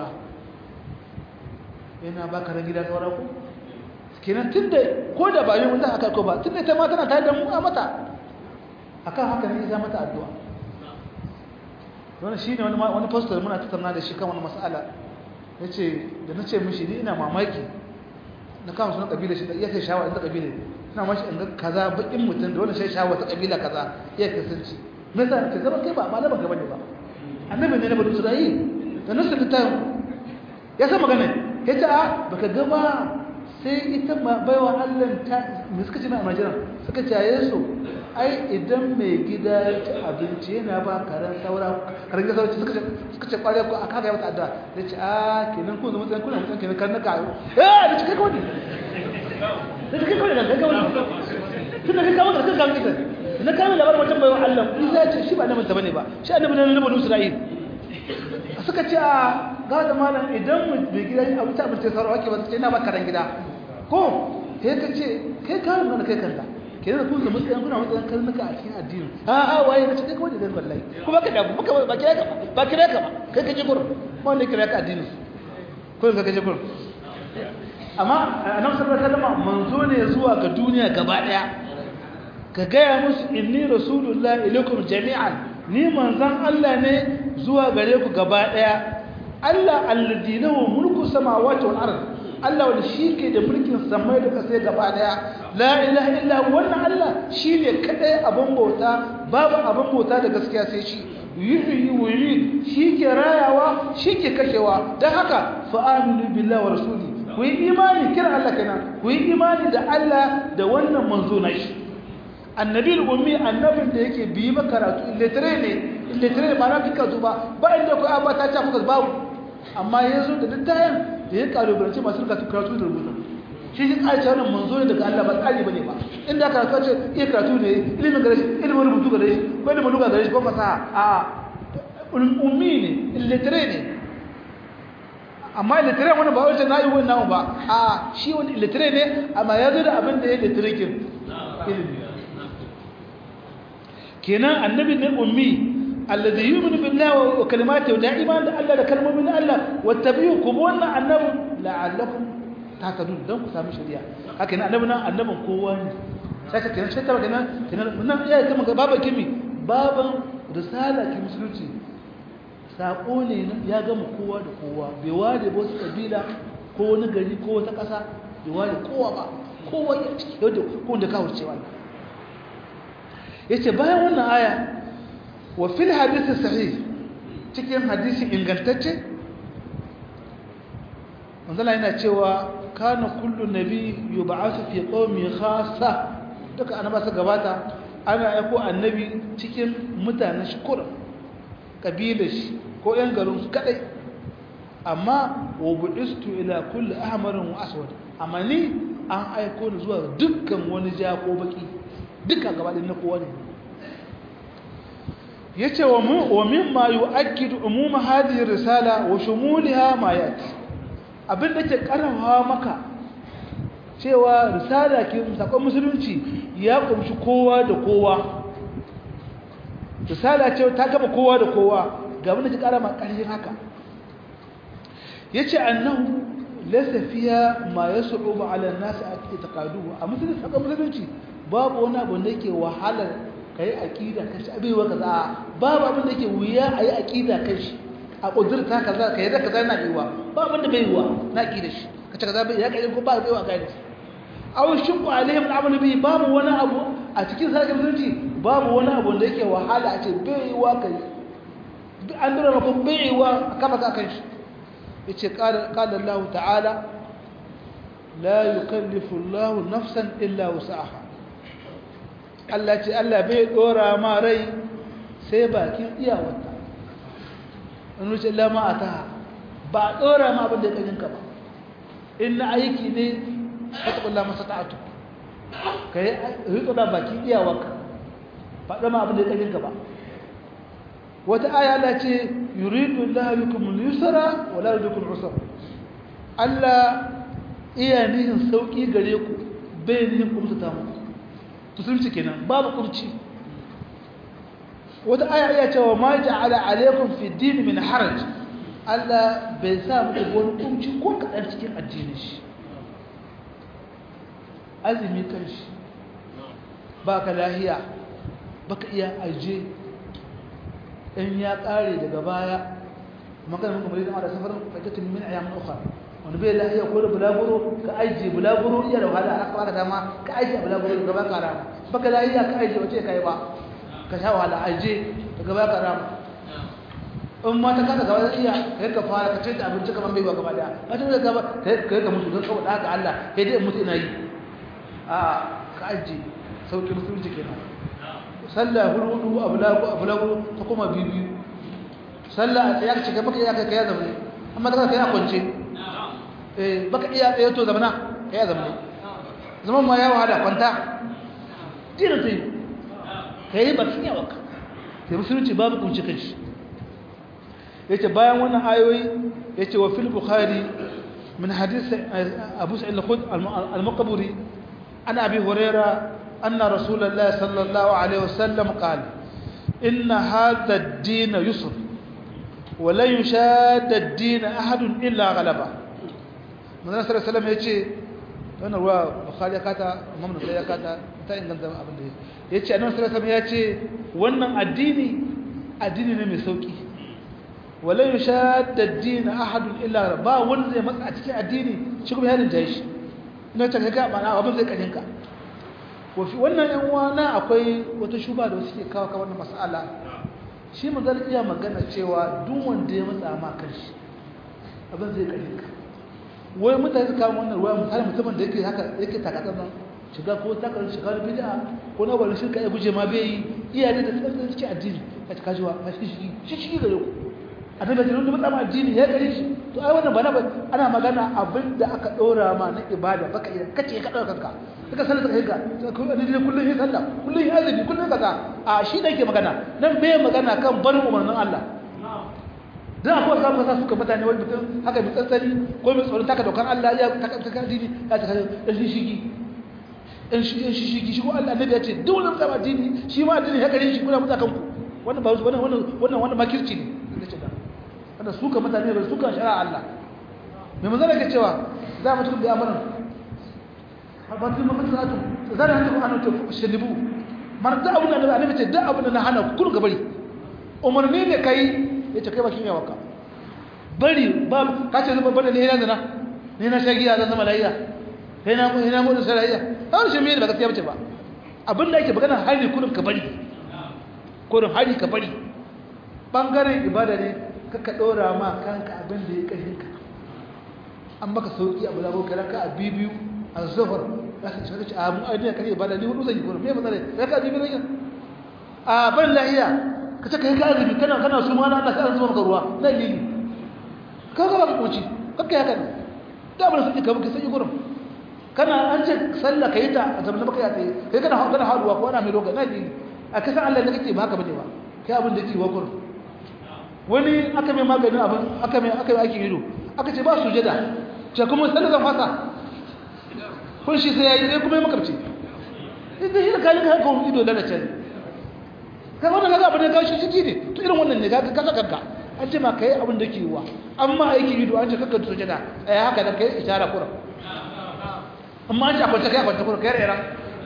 yana ba karan gida saura ku kenan tunda ko da ba yin wanda aka ko ba tunda ita ma tana tare da mu a mata akan haka ne ya mata addu'a wannan shine wani pastor muna tattauna da shi kan wani mas'ala yace da nace mishi ni ina mamaki na kawo sunan kabila shi ya kai shawara da kabila ina mashi in ga kaza bakin mutum da wannan sai shawara ta kabila kaza ya kasance me yasa ke zama kai ba malama gaba ne ba annabi ne na bani Isra'il da nasu ta ya san magana yace a baka ga ba sai ita baiwa Allah ta me suka ce mai amajiran suka ce Yesu ai idan mai gida ya ci abinci yana ba karan saura karan gida saura suka ce kware ko aka ga mata addu'a yace a kenan ku zama mutane kuna mutane kenan kan naka da cike ko ne da cike ko ne da ga wani tunda kai kawo da kan kan gida na kawo labarin wata baiwa Allah Isa ce shi ba annabi ta bane ba shi annabi ne na bani Isra'il suka ce a ga da malam idan mai gida ya abuta abinci saura wake ba sai na ba karan gida ko sai ka ce kai kawo mana kai kanta kenan kun zama tsayan kuna matsayin kalmaka a cikin addini a waye na cikin kawai da wallahi kuma ka dabu ba kira ka ba kai ka je gurin ba wanda kira ka addini ko ka je gurin amma annabi sallallahu alaihi wasallam manzo ne zuwa ga duniya gaba daya ka gaya musu inni rasulullahi ilaikum jami'an ni manzon Allah ne zuwa gare ku gaba daya Allah alladhi lahu mulku samawati wal ard Allah wanda shike da mulkin samai da kasai gaba daya la ilaha illa wannan Allah shine kadai abun bauta babu abun bauta da gaskiya sai shi yuhyi wa yumiit shike rayawa shike kashewa dan haka fa aminu billahi wa rasuli ku yi imani kira Allah kenan ku yi imani da Allah da wannan manzo na shi annabi ummi annabin da yake bi maka karatu illiterate ba na fika zuba ba inda ku abata ta fuka babu amma yazo da littayin da ya kalubalance masu karatu da rubutu shi shi kai ta wannan manzo ne daga Allah ba tsari bane ba inda karatu ce iya karatu ne ilimin gare shi ilimin rubutu gare shi ko ilimin lugha gare shi ko fasaha a ummi ne illiterate ne amma illiterate wannan ba wace nayi wannan ba a shi wani illiterate ne amma yazo da abin da ya illiterate ilimi kenan annabi ne ummi alladhi yu'minu billahi wa kalimatihi wa iman da Allah da kalmomin Allah wattabi'u kum wannan annabi la'allakum tahtadun dan ku samu shari'a haka ne annabi nan annabin kowa ne sai ka kenan sai ta kenan nan iya kuma baban kimi baban risala ki musulunci sako ne ya gama kowa da kowa bai ware ba wasu kabila ko wani gari ko wata ƙasa bai ware kowa ba kowa ya ciki yadda ko da ka wuce wannan yace bayan wannan aya wa fil hadith sahih cikin hadisi ingantacce manzala yana cewa kana kullu nabi yub'athu fi qaumi khassa duka annaba su gabata ana aiko annabi cikin mutanen shukura kabilar shi ko yan garin su kadai amma wa budistu ila kulli ahmarin wa aswad amma ni an aiko ni zuwa dukkan wani ja ko baki duka gabaɗin na kowa ne ya ce wa mimma yu'akkidu umuma hadhihi risala wa shumuliha ma yati abinda ke karawa maka cewa risala ke sakon musulunci ya kumshi kowa da kowa risala ce ta gaba kowa da kowa ga abinda ke kara maka ƙarfin haka yace annahu laysa fiha ma yas'ubu 'ala an-nas i'tiqaduhu a musulunci sakon musulunci babu wani abu da yake wahalar kai aqida kashi abewa kaza babu abin da yake wuya ayi aqida kashi a kudurta kaza kai da kaza na biwa babu abin da bai yiwa na aqida shi kace kaza bai ya kai ko ba bai wa kai da aw shaqu alaihim al'amal bi babu wani abu a cikin sarkin musulunci babu wani abu da yake wahala a ce bai yiwa kai an dora maka bai yiwa kama ka kai shi yace qala Allah ta'ala la yukallifu Allah nafsan illa wus'aha Allah ce Allah bai dora ma rai sai bakin iyawarta in wuce lama ta ba dora ma abin da kajin ka ba in na aiki ne fatakullah masata'atu kai rito da bakin iyawarka ba dora ma abin da kajin ka ba wata aya Allah ce yuridu Allah bikum al-yusra wa la yuridu bikum al-usra Allah iya nihin sauki gare ku bai nihin ku mutunta muku musulunci kenan babu kurci wata aya iya cewa ma ja'ala alaykum fi din min haraj Allah bai sa muku wani kurci ko kadan cikin addinin shi azumi kanshi baka lahiya baka iya aje in ya kare daga baya magana muku bari da safarin fatatin min ayyamin ukhra wani bai lahiya ko da bulaguro ka aije bulaguro iya da wahala aka baka dama ka aije bulaguro daga baka rama baka lahiya ka aije wace kai ba ka sha wahala aije daga baka rama in ma ta kaga gaba iya kai ka fara ka ce da abinci kaman bai ba gaba daya a tun da gaba kai ka mutu don kawai haka Allah kai dai mutu ina yi a ka aije sauki musulunci kenan sallah hudu abulagu ta kuma bibiyu sallah a tsaya ce baka iya kai ya zama amma ta kai a kwance baka iya tsaye to zamana kai ya zama zaman ma ya wahala kwanta dina ta yi kai ba kin yawa ka sai musulunci babu kunci kanshi yace bayan wannan ayoyi yace wa fil bukhari min hadith abu sa'id al-maqburi ana abi hurairah أن رسول الله صلى الله عليه وسلم قال إن هذا الدين يسر ولن يشاد الدين أحد إلا غلبه من صلى الله عليه وسلم يجي أنا هو بخاري كاتا إمام النسائي كاتا ta inganta abin da ya ce annabi sallallahu alaihi wasallam ya ce wannan addini ne mai sauki wala yushadda ad-din ahadun illa ba wanda zai matsa a cikin addini shi kuma ya rinjaye shi ina ta ga ba abin zai karin ka wannan yan wana akwai wata shuba da suke kawo ka wannan mas'ala shi manzal iya magana cewa duk wanda ya matsa ma kanshi abin zai karin ka wai mutane su kawo wannan ruwa misali mutumin da yake haka yake takatsan nan shiga ko takar shiga bid'a ko na bari shirka ya guje ma bai iyaye da tsantsan cikin addini ka kajiwa a shi gare ku annabi da wanda matsa ma addini ya gare shi to ai wannan ba ana magana abin da aka dora ma na ibada baka iya kace ka dauka kanka kaga sallar ka hinka kullun yi sallah kullun yi azumi kullun kaza a shi ne yake magana nan bai magana kan barin umarnin Allah dan akwai samu sa suka mutane wani mutum haka mai tsantsani ko mai tsoron taka dokan Allah ya taka addini ya taka dan shigi in shigi shi ko Allah annabi ya ce dole mu tsaba addini shi ma addini ya gare shi kuna mutaka kanku wannan ba wannan makirci ne kace da wannan suka mutane ba suka shari'a Allah me manzo yake cewa za mu tuku da amaran habatin mamasatu zan hannu an ta shalibu man da abun da annabi ce da abun da na hana kun ga bari umarni ne kai yace kai bakin yawa ka bari ba ka ce zuba bane ne yana zina ne na shagiya zan zama lafiya kai na mu da sarayya har shi me ba gaskiya bace ba abin da yake magana hari kullum ka bari kullum hari ka bari bangaren ibada ne kaka dora ma kanka abin da ya kashin ka an baka sauki abu da boka ka bibiyu az-zuhr zaka ce a mu ai ne kare ibada ni hudu zan yi kullum me matsala zaka bibiyu ne a ban lafiya ka ce kai ka azumi kana su ma na Allah sai zuba maka ruwa na lili ka ga ba ku ci kaka ya kan da ban sai ka buke sai gurin kana an ce sallah kai ta a zaman baka ya tsaye kai kana haruwa ko ana mai lokaci na lili a kasan Allah ne kake ba haka bane ba kai abin da yake wa gurin wani aka mai maganin abin aka mai aikin ido aka ce ba sujada ce kuma sallah zan fasa kun shi sai yayi sai kuma makarci idan shi da kalin haka ido lalace kai wannan kaga abin da kawo shi jiki ne to irin wannan ne kaga kanka an ce ma kai abin da ke yiwa amma aiki ido an ce kakka sujada ai haka da kai isharar Qur'an amma an ce akwai ta kai akwai ta Qur'an kai rera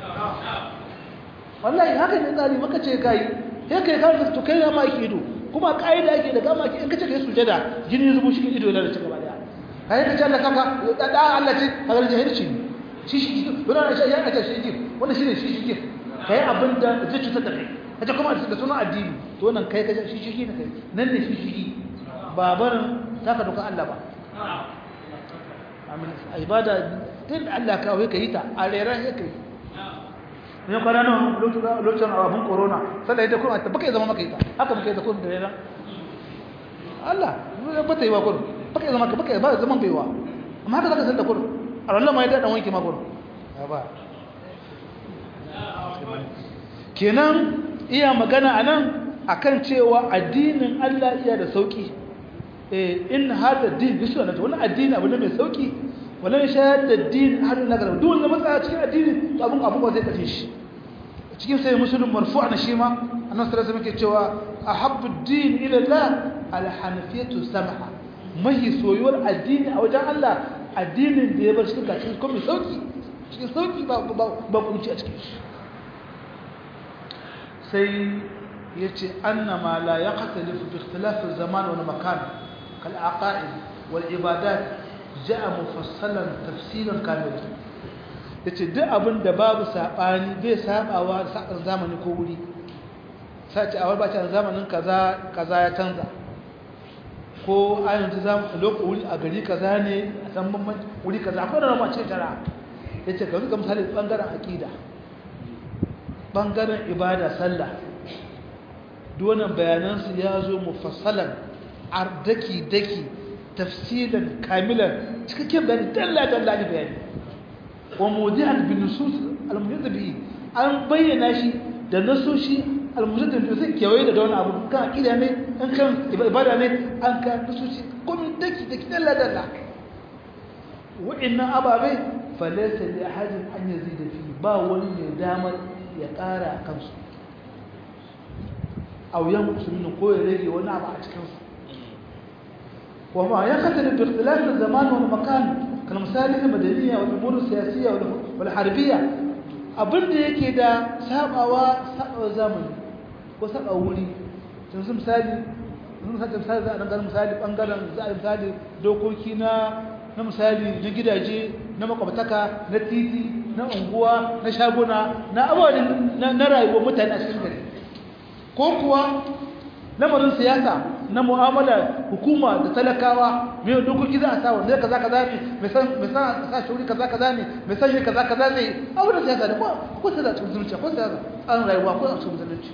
wallahi haka ne tsari maka ce kai sai kai ka to kai ma aiki ido kuma kaida yake da gama in kace kai sujada jini zubu shi ido da ta gaba daya kai ka ce Allah kaka da Allah ce kaga jahilci shi wannan shi ya ce shi wannan shine shi kai abinda zai cutar da kai kace kuma da sunan addini to wannan kai kaje shi ne kai nan ne shi babarin taka doka Allah ba amin ibada din Allah ka wai kai ta a rera yake ne kana nan lokacin abun corona sai da kuma baka zama maka ita haka baka da kun da rera Allah ba ta yi wa kun baka zama baka ba zaman baiwa amma haka zaka san da kun Allah mai da dan wanki ma kun ba kenan iya magana anan akan cewa addinin Allah iya da sauki in hada din bisu na wannan addini abu ne mai sauki wannan shahada din har na garba duk wanda matsaya cikin addini to abun ba zai kace shi cikin sai muslim marfu' na shi ma annabi sallallahu alaihi wasallam yake cewa ahabbu ad-din ila Allah al-hanafiyatu samha mai soyuwar addini a wajen Allah addinin da ya bar shi cikin komai sauki cikin sauki ba kunci a cikin shi sai yace annama la yaqtalifu bi ikhtilaf az-zaman wal makan kal aqaid wal ibadat jaa mufassalan tafsilan kamilan yace duk abin da babu sabani bai sabawa sakar zamani ko wuri sace a wani bacin zamanin kaza ya canza ko a yanzu lokacin wuri a gari kaza ne a san bambanci wuri kaza akwai da rama ce tara yace ga misali bangaren aqida bangaren ibada sallah duwannan bayanansu ya zo mufassalan ardaki tafsilan kamilan cikakken bayani dalla ne bayani wa mudi'an bin nusus al-muhit bi an bayyana shi da nasoshi al-muhit bi sai kewaye da wani abu kan aqida ne an kan ibada ne an kan nasoshi komai daki dalla wa'inna ababe falaysa li ahadin an yazida fi ba wani ne damar ya ƙara kansu أو ينقص منه قوة يريد ونعم أتكنس وما يختلف باختلاف الزمان والمكان كالمسائل المدنية والأمور السياسية والحربية abinda yake da sabawa zamani ko saba wuri yanzu misali za a dangane misali bangaren za a misali dokoki na misali na gidaje na makwabtaka na titi na unguwa na shaguna na abubuwan na rayuwar mutane a cikin gari ko kuwa lamarin siyasa na mu'amala hukuma da talakawa mai dokoki za a sa wanda kaza kaza ne mai san sa shuri kaza ne mai san shi kaza ne abu da siyasa ne ko sai da cikin zuciya ko sai an rayuwa ko a cikin zalunci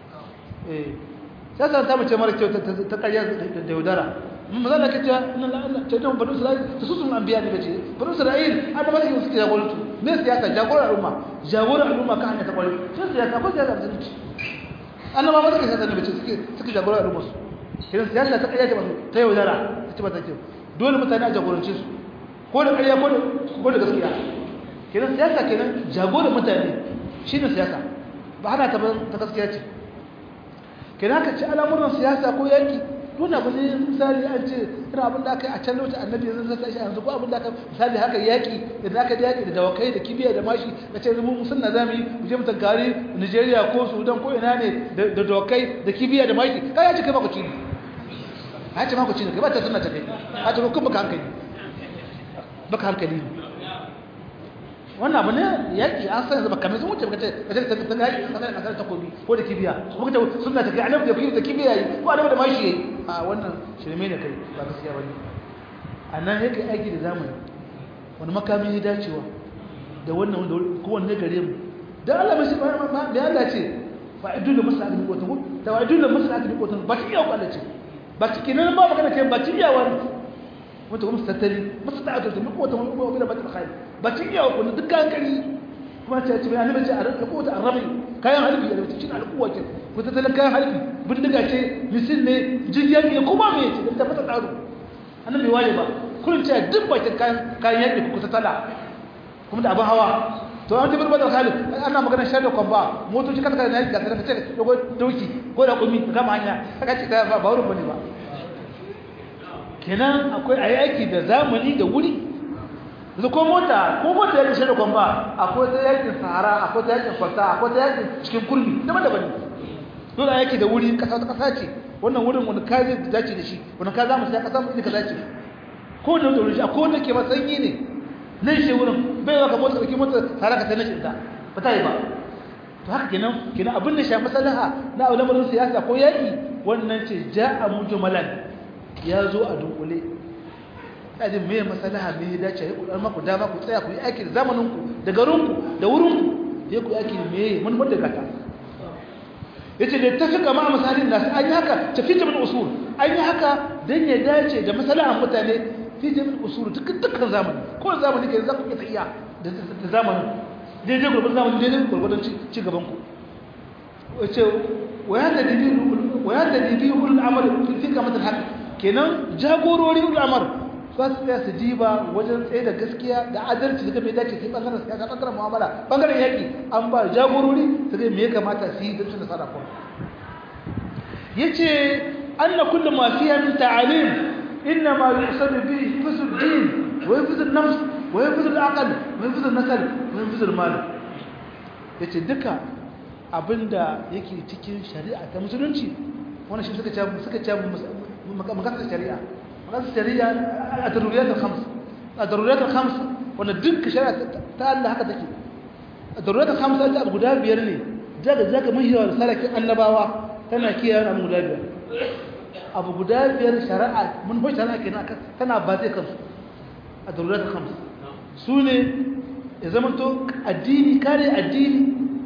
siyasa ta mace mara kyau ta ƙarya da yaudara mazala ke cewa ta yi banu isra'il ta su sun anbiya ne bace banu isra'il an da masu suke jagorantu ne siyasa jagorar al'umma kan hanyar ta kwari sun siyasa ko siyasa da zalunci annaba ba suke siyasa ne bace suke jagorar al'umma su kiran siyasa ta ƙarya ce ba ta yaudara ta ce ba ta kyau dole mutane a jagorance su ko da ƙarya ko da gaskiya kiran siyasa kenan jagorar mutane shine siyasa ba hana ta gaskiya ce kenan ka ci al'amuran siyasa ko yanki dole ba ne misali an ce ina abin da aka yi a can lokacin annabi yanzu zai tashi yanzu ko abin da aka misali haka yaki da aka da yaki da dawakai da kibiya da mashi da ce mu sunna zamu yi mu je mu tankari Nigeria ko Sudan ko ina ne da dawakai da kibiya da mashi kai ya ce kai ba ku ci ne ya ce ma ku ci ne kai ba ta sunna ta kai a ce ko baka hankali wannan abu ne yaki an san yanzu baka mai sun wuce baka ce ta yaki a kan takobi ko da kibiya ko ka ce sunna ta kai annabi da kibiya da kibiya yi ko annabi da mashi yi a wannan shirme ne kai ba gaskiya bane annan yake aiki da zamani wani makami ya dacewa da wannan ko wanne gare mu dan Allah mai da Allah ce fa'idu da masalatu ko tun da fa'idu da masalatu ko tun ba ci iya kwallace ba ci kinan ba magana ce ba ci iya wani wanda kuma tattali masu ta'adar da muku wata wani kuma da batin khairi ba ci iya ku dukkan kari kuma ce mai annabi ce a rika ko ta arabi kayan halbi da cikin alƙuwa ke ku ta kayan halbi bindiga ce misil ne jirgin ne kuma me ce da fata tsaro annabi wale ba kullun ce duk bakin kayan yaki ku ta tala kuma da abin hawa to an tabbata da khalid ana magana shar da kwamba motoci kasa da yaki da ta ce dogo dauki ko da kumi ta kama hanya kaga ce ta ba wurin bane ba kenan akwai ayyaki da zamani da wuri yanzu ko mota ya kashe da kwamba akwai ta yakin sahara akwai ta yakin kwalta akwai ta yakin cikin kurmi daban-daban dole ayyaki da wuri kasa ce wannan wurin wani ka zai dace da shi wani ka zamu sai kasa mu ka dace ko da wurin shi akwai wanda ke matsanyi ne nan shi wurin bai ka mota kake mota sahara ka tanace ta ba ta yi ba to haka kenan abin da shi maslaha na ulamarin siyasa ko yaki wannan ce ja'a mujmalan ya zo a dunkule kajin mai masalaha mai dace ya kudar maku dama ku tsaya ku yi aiki da zamaninku da garinku da wurinku ya ku yi aiki mai manufar da gata ya ce da tafi kama a misalin nasu an yi haka tafi jami'in usul an yi haka don ya dace da masalahan mutane fi jami'in usul dukkan zamani ko zamani ke za ku iya tafiya da zamanin daidai gurgurin zamani daidai gurgurin ci gabanku wace wayar da bibi ulul amal fi kamatar haka kenan jagorori ul'amar su tsaya su jiba wajen tsaye da gaskiya da adalci da mai dace sai bangaren siyasa bangaren mu'amala bangaren yaki an ba jagorori su ga me ya kamata su yi don su nasara ko yace anna kullu ma fiha min ta'alim inna ma yusabu bi hifz ad-din wa hifz an-nafs wa hifz al-aql wa hifz an-nasl wa hifz al-mal yace duka abinda yake cikin shari'a ta musulunci wannan shi suka ce مقاصد الشريعة مقاصد الشريعة الضروريات الخمس وانا دك شريعة تعالى هكذا تكي الضروريات الخمس أنت أبو دابي يرني ذاك من هي رسالة النبوة تنا كيا أبو دابي أبو دابي يرني شريعة من هو شريعة كنا تنا باتي خمس الضروريات الخمس سوني إذا ما أنتو الديني كاري الديني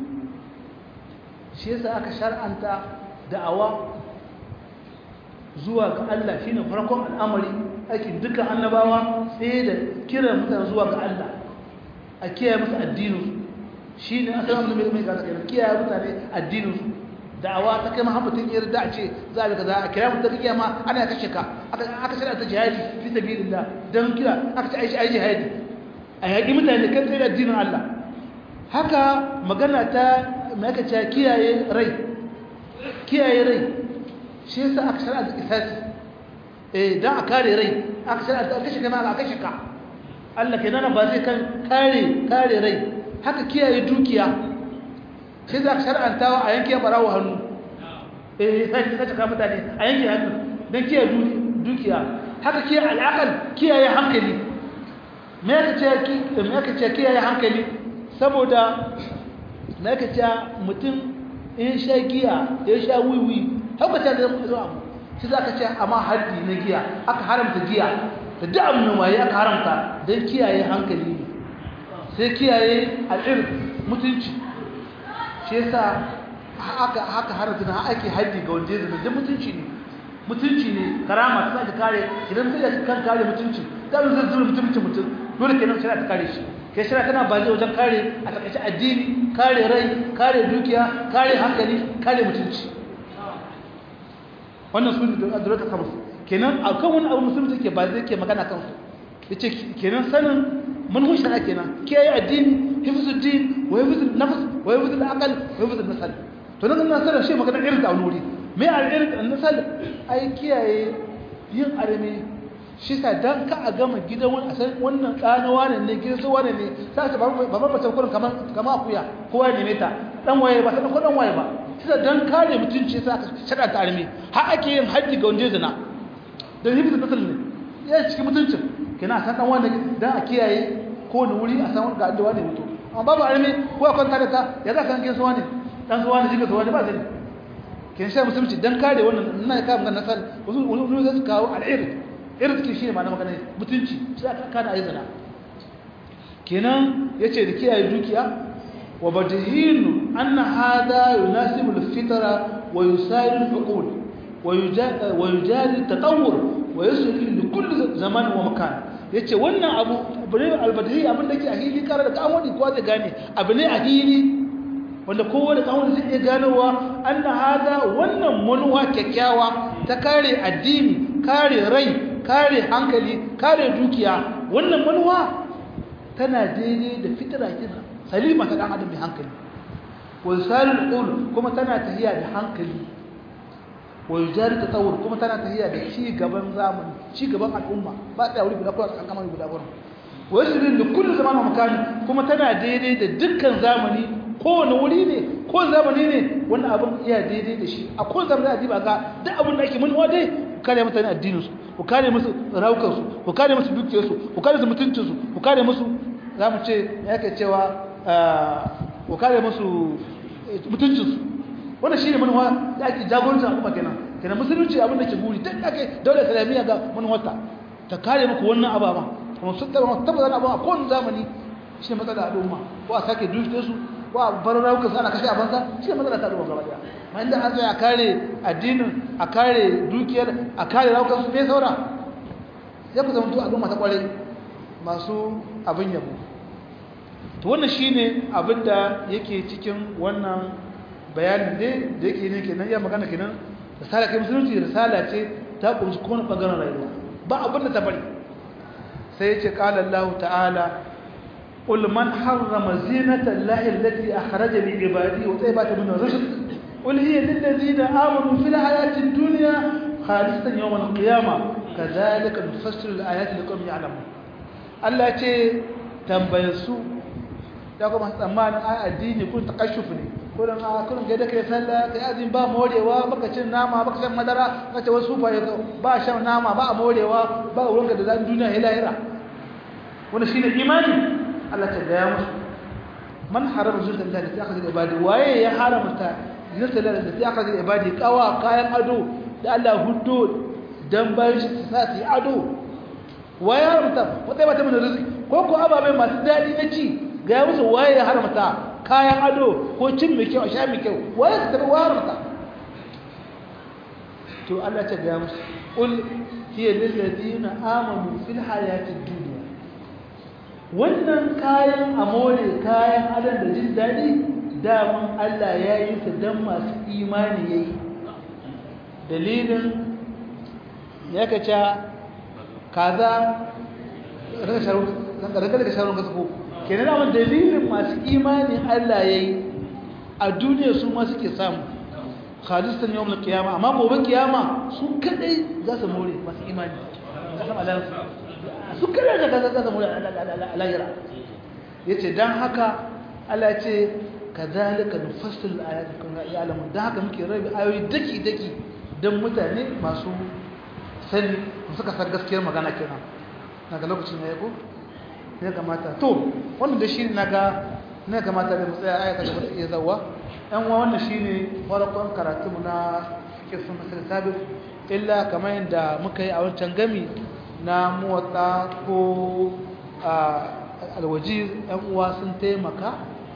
شيء سأك شرع أنت دعوة zuwa ga Allah shine farkon al'amari aikin duka annabawa sai da kira mutane zuwa ga Allah a kiyaye musu addinin shine asalin annabi mai ga kiyaye mutane addinin su da'awa ta kai Muhammadin yarda a ce za a bi kaza a kira mutane kiyama ana kashe ka aka shirya ta jihadi fi sabilillah dan kira aka ce ai jihadi a yaki mutane kan sai da addinin Allah haka magana ta mai aka ce kiyaye rai shi yasa aka shara da kisasi dan a kare rai aka shara da kashe kana aka kashe ka Allah kenan ba zai kan kare rai haka kiyaye dukiya sai za ka shar'anta a yanke barawo hannu sai ka cika mutane a yanke hannu don kiyaye dukiya haka kiyaye al'aqal kiyaye hankali me yake ce kiyaye hankali saboda me yake ce mutum in sha giya ya sha wiwi haka ta da zo abu shi za ka ce amma haddi na giya aka haramta giya da duk abin waye aka haramta don kiyaye hankali ne sai kiyaye al'irf mutunci shi yasa haka haramta na ake haddi ga wanda ya zama mutunci ne karama ta sake kare idan sai kan kare mutunci kan zai zura mutum dole kenan shari'a ta kare shi kai shari'a tana baje wajen kare a takaice addini kare rai kare dukiya kare hankali kare mutunci wannan su ne da dole ta kama kenan akan wani abu musulmi take ba zai ke magana kansu yace kenan sanin manhaj shari'a kenan kiyaye addini hifzuddin wa hifzul nafs wa hifzul aql wa hifzul nasal to nan nan sanin shi magana irin da wuri mai al'irin nasal ai kiyaye yin arme shi sa dan ka a gama gidan wani asan wannan tsanawa ne gidan su wane ne sai ta baban mace kurin kama akuya kowa ne meta dan waye ba sai ko dan waye ba shi sa dan kare mutunci sai aka shaka ta arme har ake yin haji ga wanda zina dan hibzu nasal ne ya cikin mutuncin kina san dan wanda dan a kiyaye ko ne wuri a san ga inda wani mutu amma babu arme ko akan tare ta ya za ka gidan su wane dan su wane jiga su wane ba zai kin sai musulunci dan kare wannan ina ka magana nasal wani zai kawo al'ird irziki shi ne ma na magana mutunci sai aka kana aizana kenan yace da kiyaye dukiya wa badhinu anna hada yunasibu al-fitra wa yusayiru al-uqul wa yujadi at-tatawwur wa yusri li kulli zaman wa makan yace wannan abu al-badhi abin da yake a hili kare da kamodi ko zai gane abu ne a hili wanda kowa da kamodi zai iya ganowa anna hada wannan mulwa kyakkyawa ta kare addini kare rai kare hankali kare dukiya wannan manuwa tana daidai da fitira kina salima ta dan adam mai hankali wal salil qul kuma tana tahiya da hankali wal jari tatawur kuma tana tahiya da ci gaban zamani ci gaban al'umma ba tsaya wuri guda ko an kama guda gurin wasirin da kullu zaman makani kuma tana daidai da dukkan zamani kowane wuri ne ko zamani ne wannan abin iya daidai da shi a kowane zamani da ga duk abin da ake manuwa dai kare mutane addininsu ku kare musu raukansu ku kare musu dukiyarsu ku kare musu mutuncinsu ku kare musu za mu ce yake cewa ku kare musu mutuncinsu wannan shi ne manuwa da ake jagorancin al'umma kenan musulunci abin da ke guri duk ake daular islamiyya ga manuwarta ta kare muku wannan ababa kuma sun tabbata abin a kowane zamani shi ne matsala al'umma ko a sake dukiyarsu ko a bar raukansu ana kashe abansa shi ne matsala ta al'umma gaba daya ma inda an zai a kare addinin a kare dukiyar a kare raukansu bai saura ya ku zama al'umma ta kware masu abin yabo to wannan shine abin da yake cikin wannan bayanin da yake ne kenan ya magana kenan risala kai musulunci risala ce ta kunshi kowane bangaren rayuwa ba abin da ta bari sai ya ce qala Allah ta'ala qul man harrama zinata allahi allati akhraja li ibadihi wa tayyibati min ar-rizq قل هي للذين آمنوا في الحياة الدنيا خالصة يوم القيامة كذلك نفسر الآيات لقوم يعلمون الله يتي تنبيسوا يقول مثلا الدين يكون تقشف ne kullum ga da kai sallah kai azin ba morewa baka cin nama baka shan madara kace wasu fa ba shan nama ba morewa ba wurinka da zan duniya ila ira wannan shine imani Allah ta gaya musu man harama zulta Allah da akhadha ibadi waye ya haramta zinata Allah da akhadha ibadi kawa kayan ado da Allah huddo dan bayan shi sa su ado waye haramta wata mata mun rizki ko ko ababe masu dadi na ci ga musu waye ya haramta kayan ado ko cin mai kyau a sha mai kyau waye ta haramta to Allah ta ga musu qul hiya lil ladina amanu fil hayatid dunya wannan kayan amore kayan adan da jin dadi daman Allah ya yi ta dan masu imani yayi dalilin ya kace kaza daga sharon gasko kenan amma dalilin masu imani Allah yayi a duniya su ma suke samu khalistan yawmul qiyama amma gobe kiyama su kadai za su more masu imani za su Allah su kadai za su more alayra yace dan haka Allah ya ce kadhalika nufassilu al-ayati kun ya'lamun dan haka muke rabi ayoyi daki daki dan mutane masu sani suka san gaskiyar magana kenan daga lokacin ne ko ya kamata to wannan da shi naga ne kamata da mu tsaya ayata da mu iya zawa ɗan wa wannan shine farkon karatu mu na fiqh sun masal sabit illa kamar yadda muka yi a wancan gami na muwatta ko alwajiz ɗan uwa sun taimaka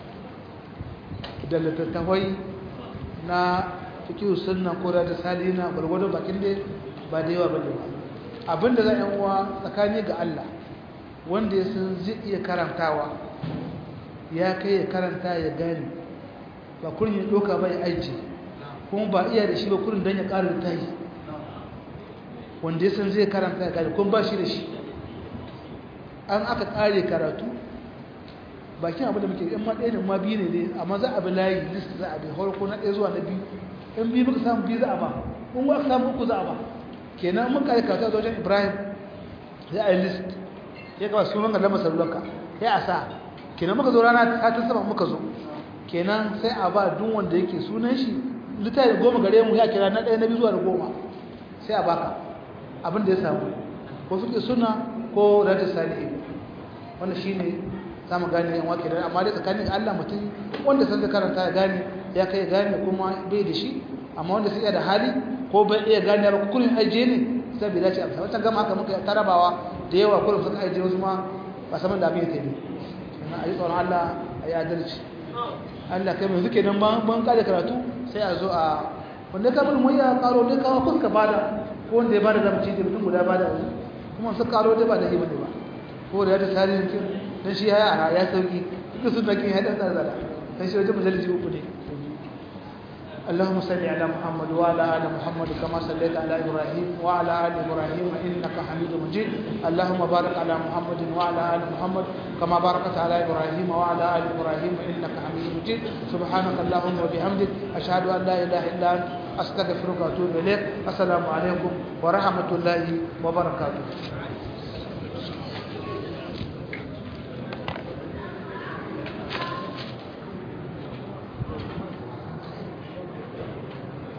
da littattafai na fiqh sunna ko da salina gurgudu bakin dai ba da yawa bane ba abinda za ɗan uwa tsakani ga Allah wanda ya san zai iya karantawa ya kai ya karanta ya gani ba kurin ya doka ba ya aiki kuma ba iya da shi ba kurin don ya ƙara da tayi wanda ya san zai karanta ya gani kuma ba shi da shi an aka ƙare karatu bakin abu da muke yan ma ɗaya da ma biyu ne dai amma za a bi layi list za a bi harko na ɗaya zuwa na biyu in biyu muka samu biyu za a ba in aka samu uku za a ba kenan mun ƙare karatu a wajen Ibrahim za a yi list ya gaba sunan ga lamar salulanka ya a sa kenan muka zo rana ta sama muka zo kenan sai a ba duk wanda yake sunan shi littafi 10 gare mu ya kira na 1 na 2 zuwa 10 sai a baka abin da ya samu ko fiqh sunna ko rajul salihin wannan shine zamu gane yan wake da amma dai tsakanin Allah mutum wanda san da karanta ya gane ya kai gane kuma bai da shi amma wanda sai ya da hali ko bai iya gane ba kullun aje ne sai bai dace amsa wannan gama haka muka tarabawa da yawa kullun suka aje wasu ma ba saman da abin yake ne a yi tsoron Allah a yi adalci Allah kai mai zuke don ban kare karatu sai a zo a wanda ka bin ya karo dai kawo kuka bada ko wanda ya bada zamci da mutum guda bada yanzu kuma su karo dai ba da hima ne ba ko da ya ta tarihin kin dan shi ya sauki duka sun dakin ya dan tsara dan shi wajen majalisi uku ne اللهم صل على محمد وعلى ال محمد كما صليت على ابراهيم وعلى ال ابراهيم انك حميد مجيد اللهم بارك على محمد وعلى ال محمد كما باركت على ابراهيم وعلى ال ابراهيم انك حميد مجيد سبحانك اللهم وبحمدك اشهد ان لا اله الا انت استغفرك واتوب اليك السلام عليكم ورحمه الله وبركاته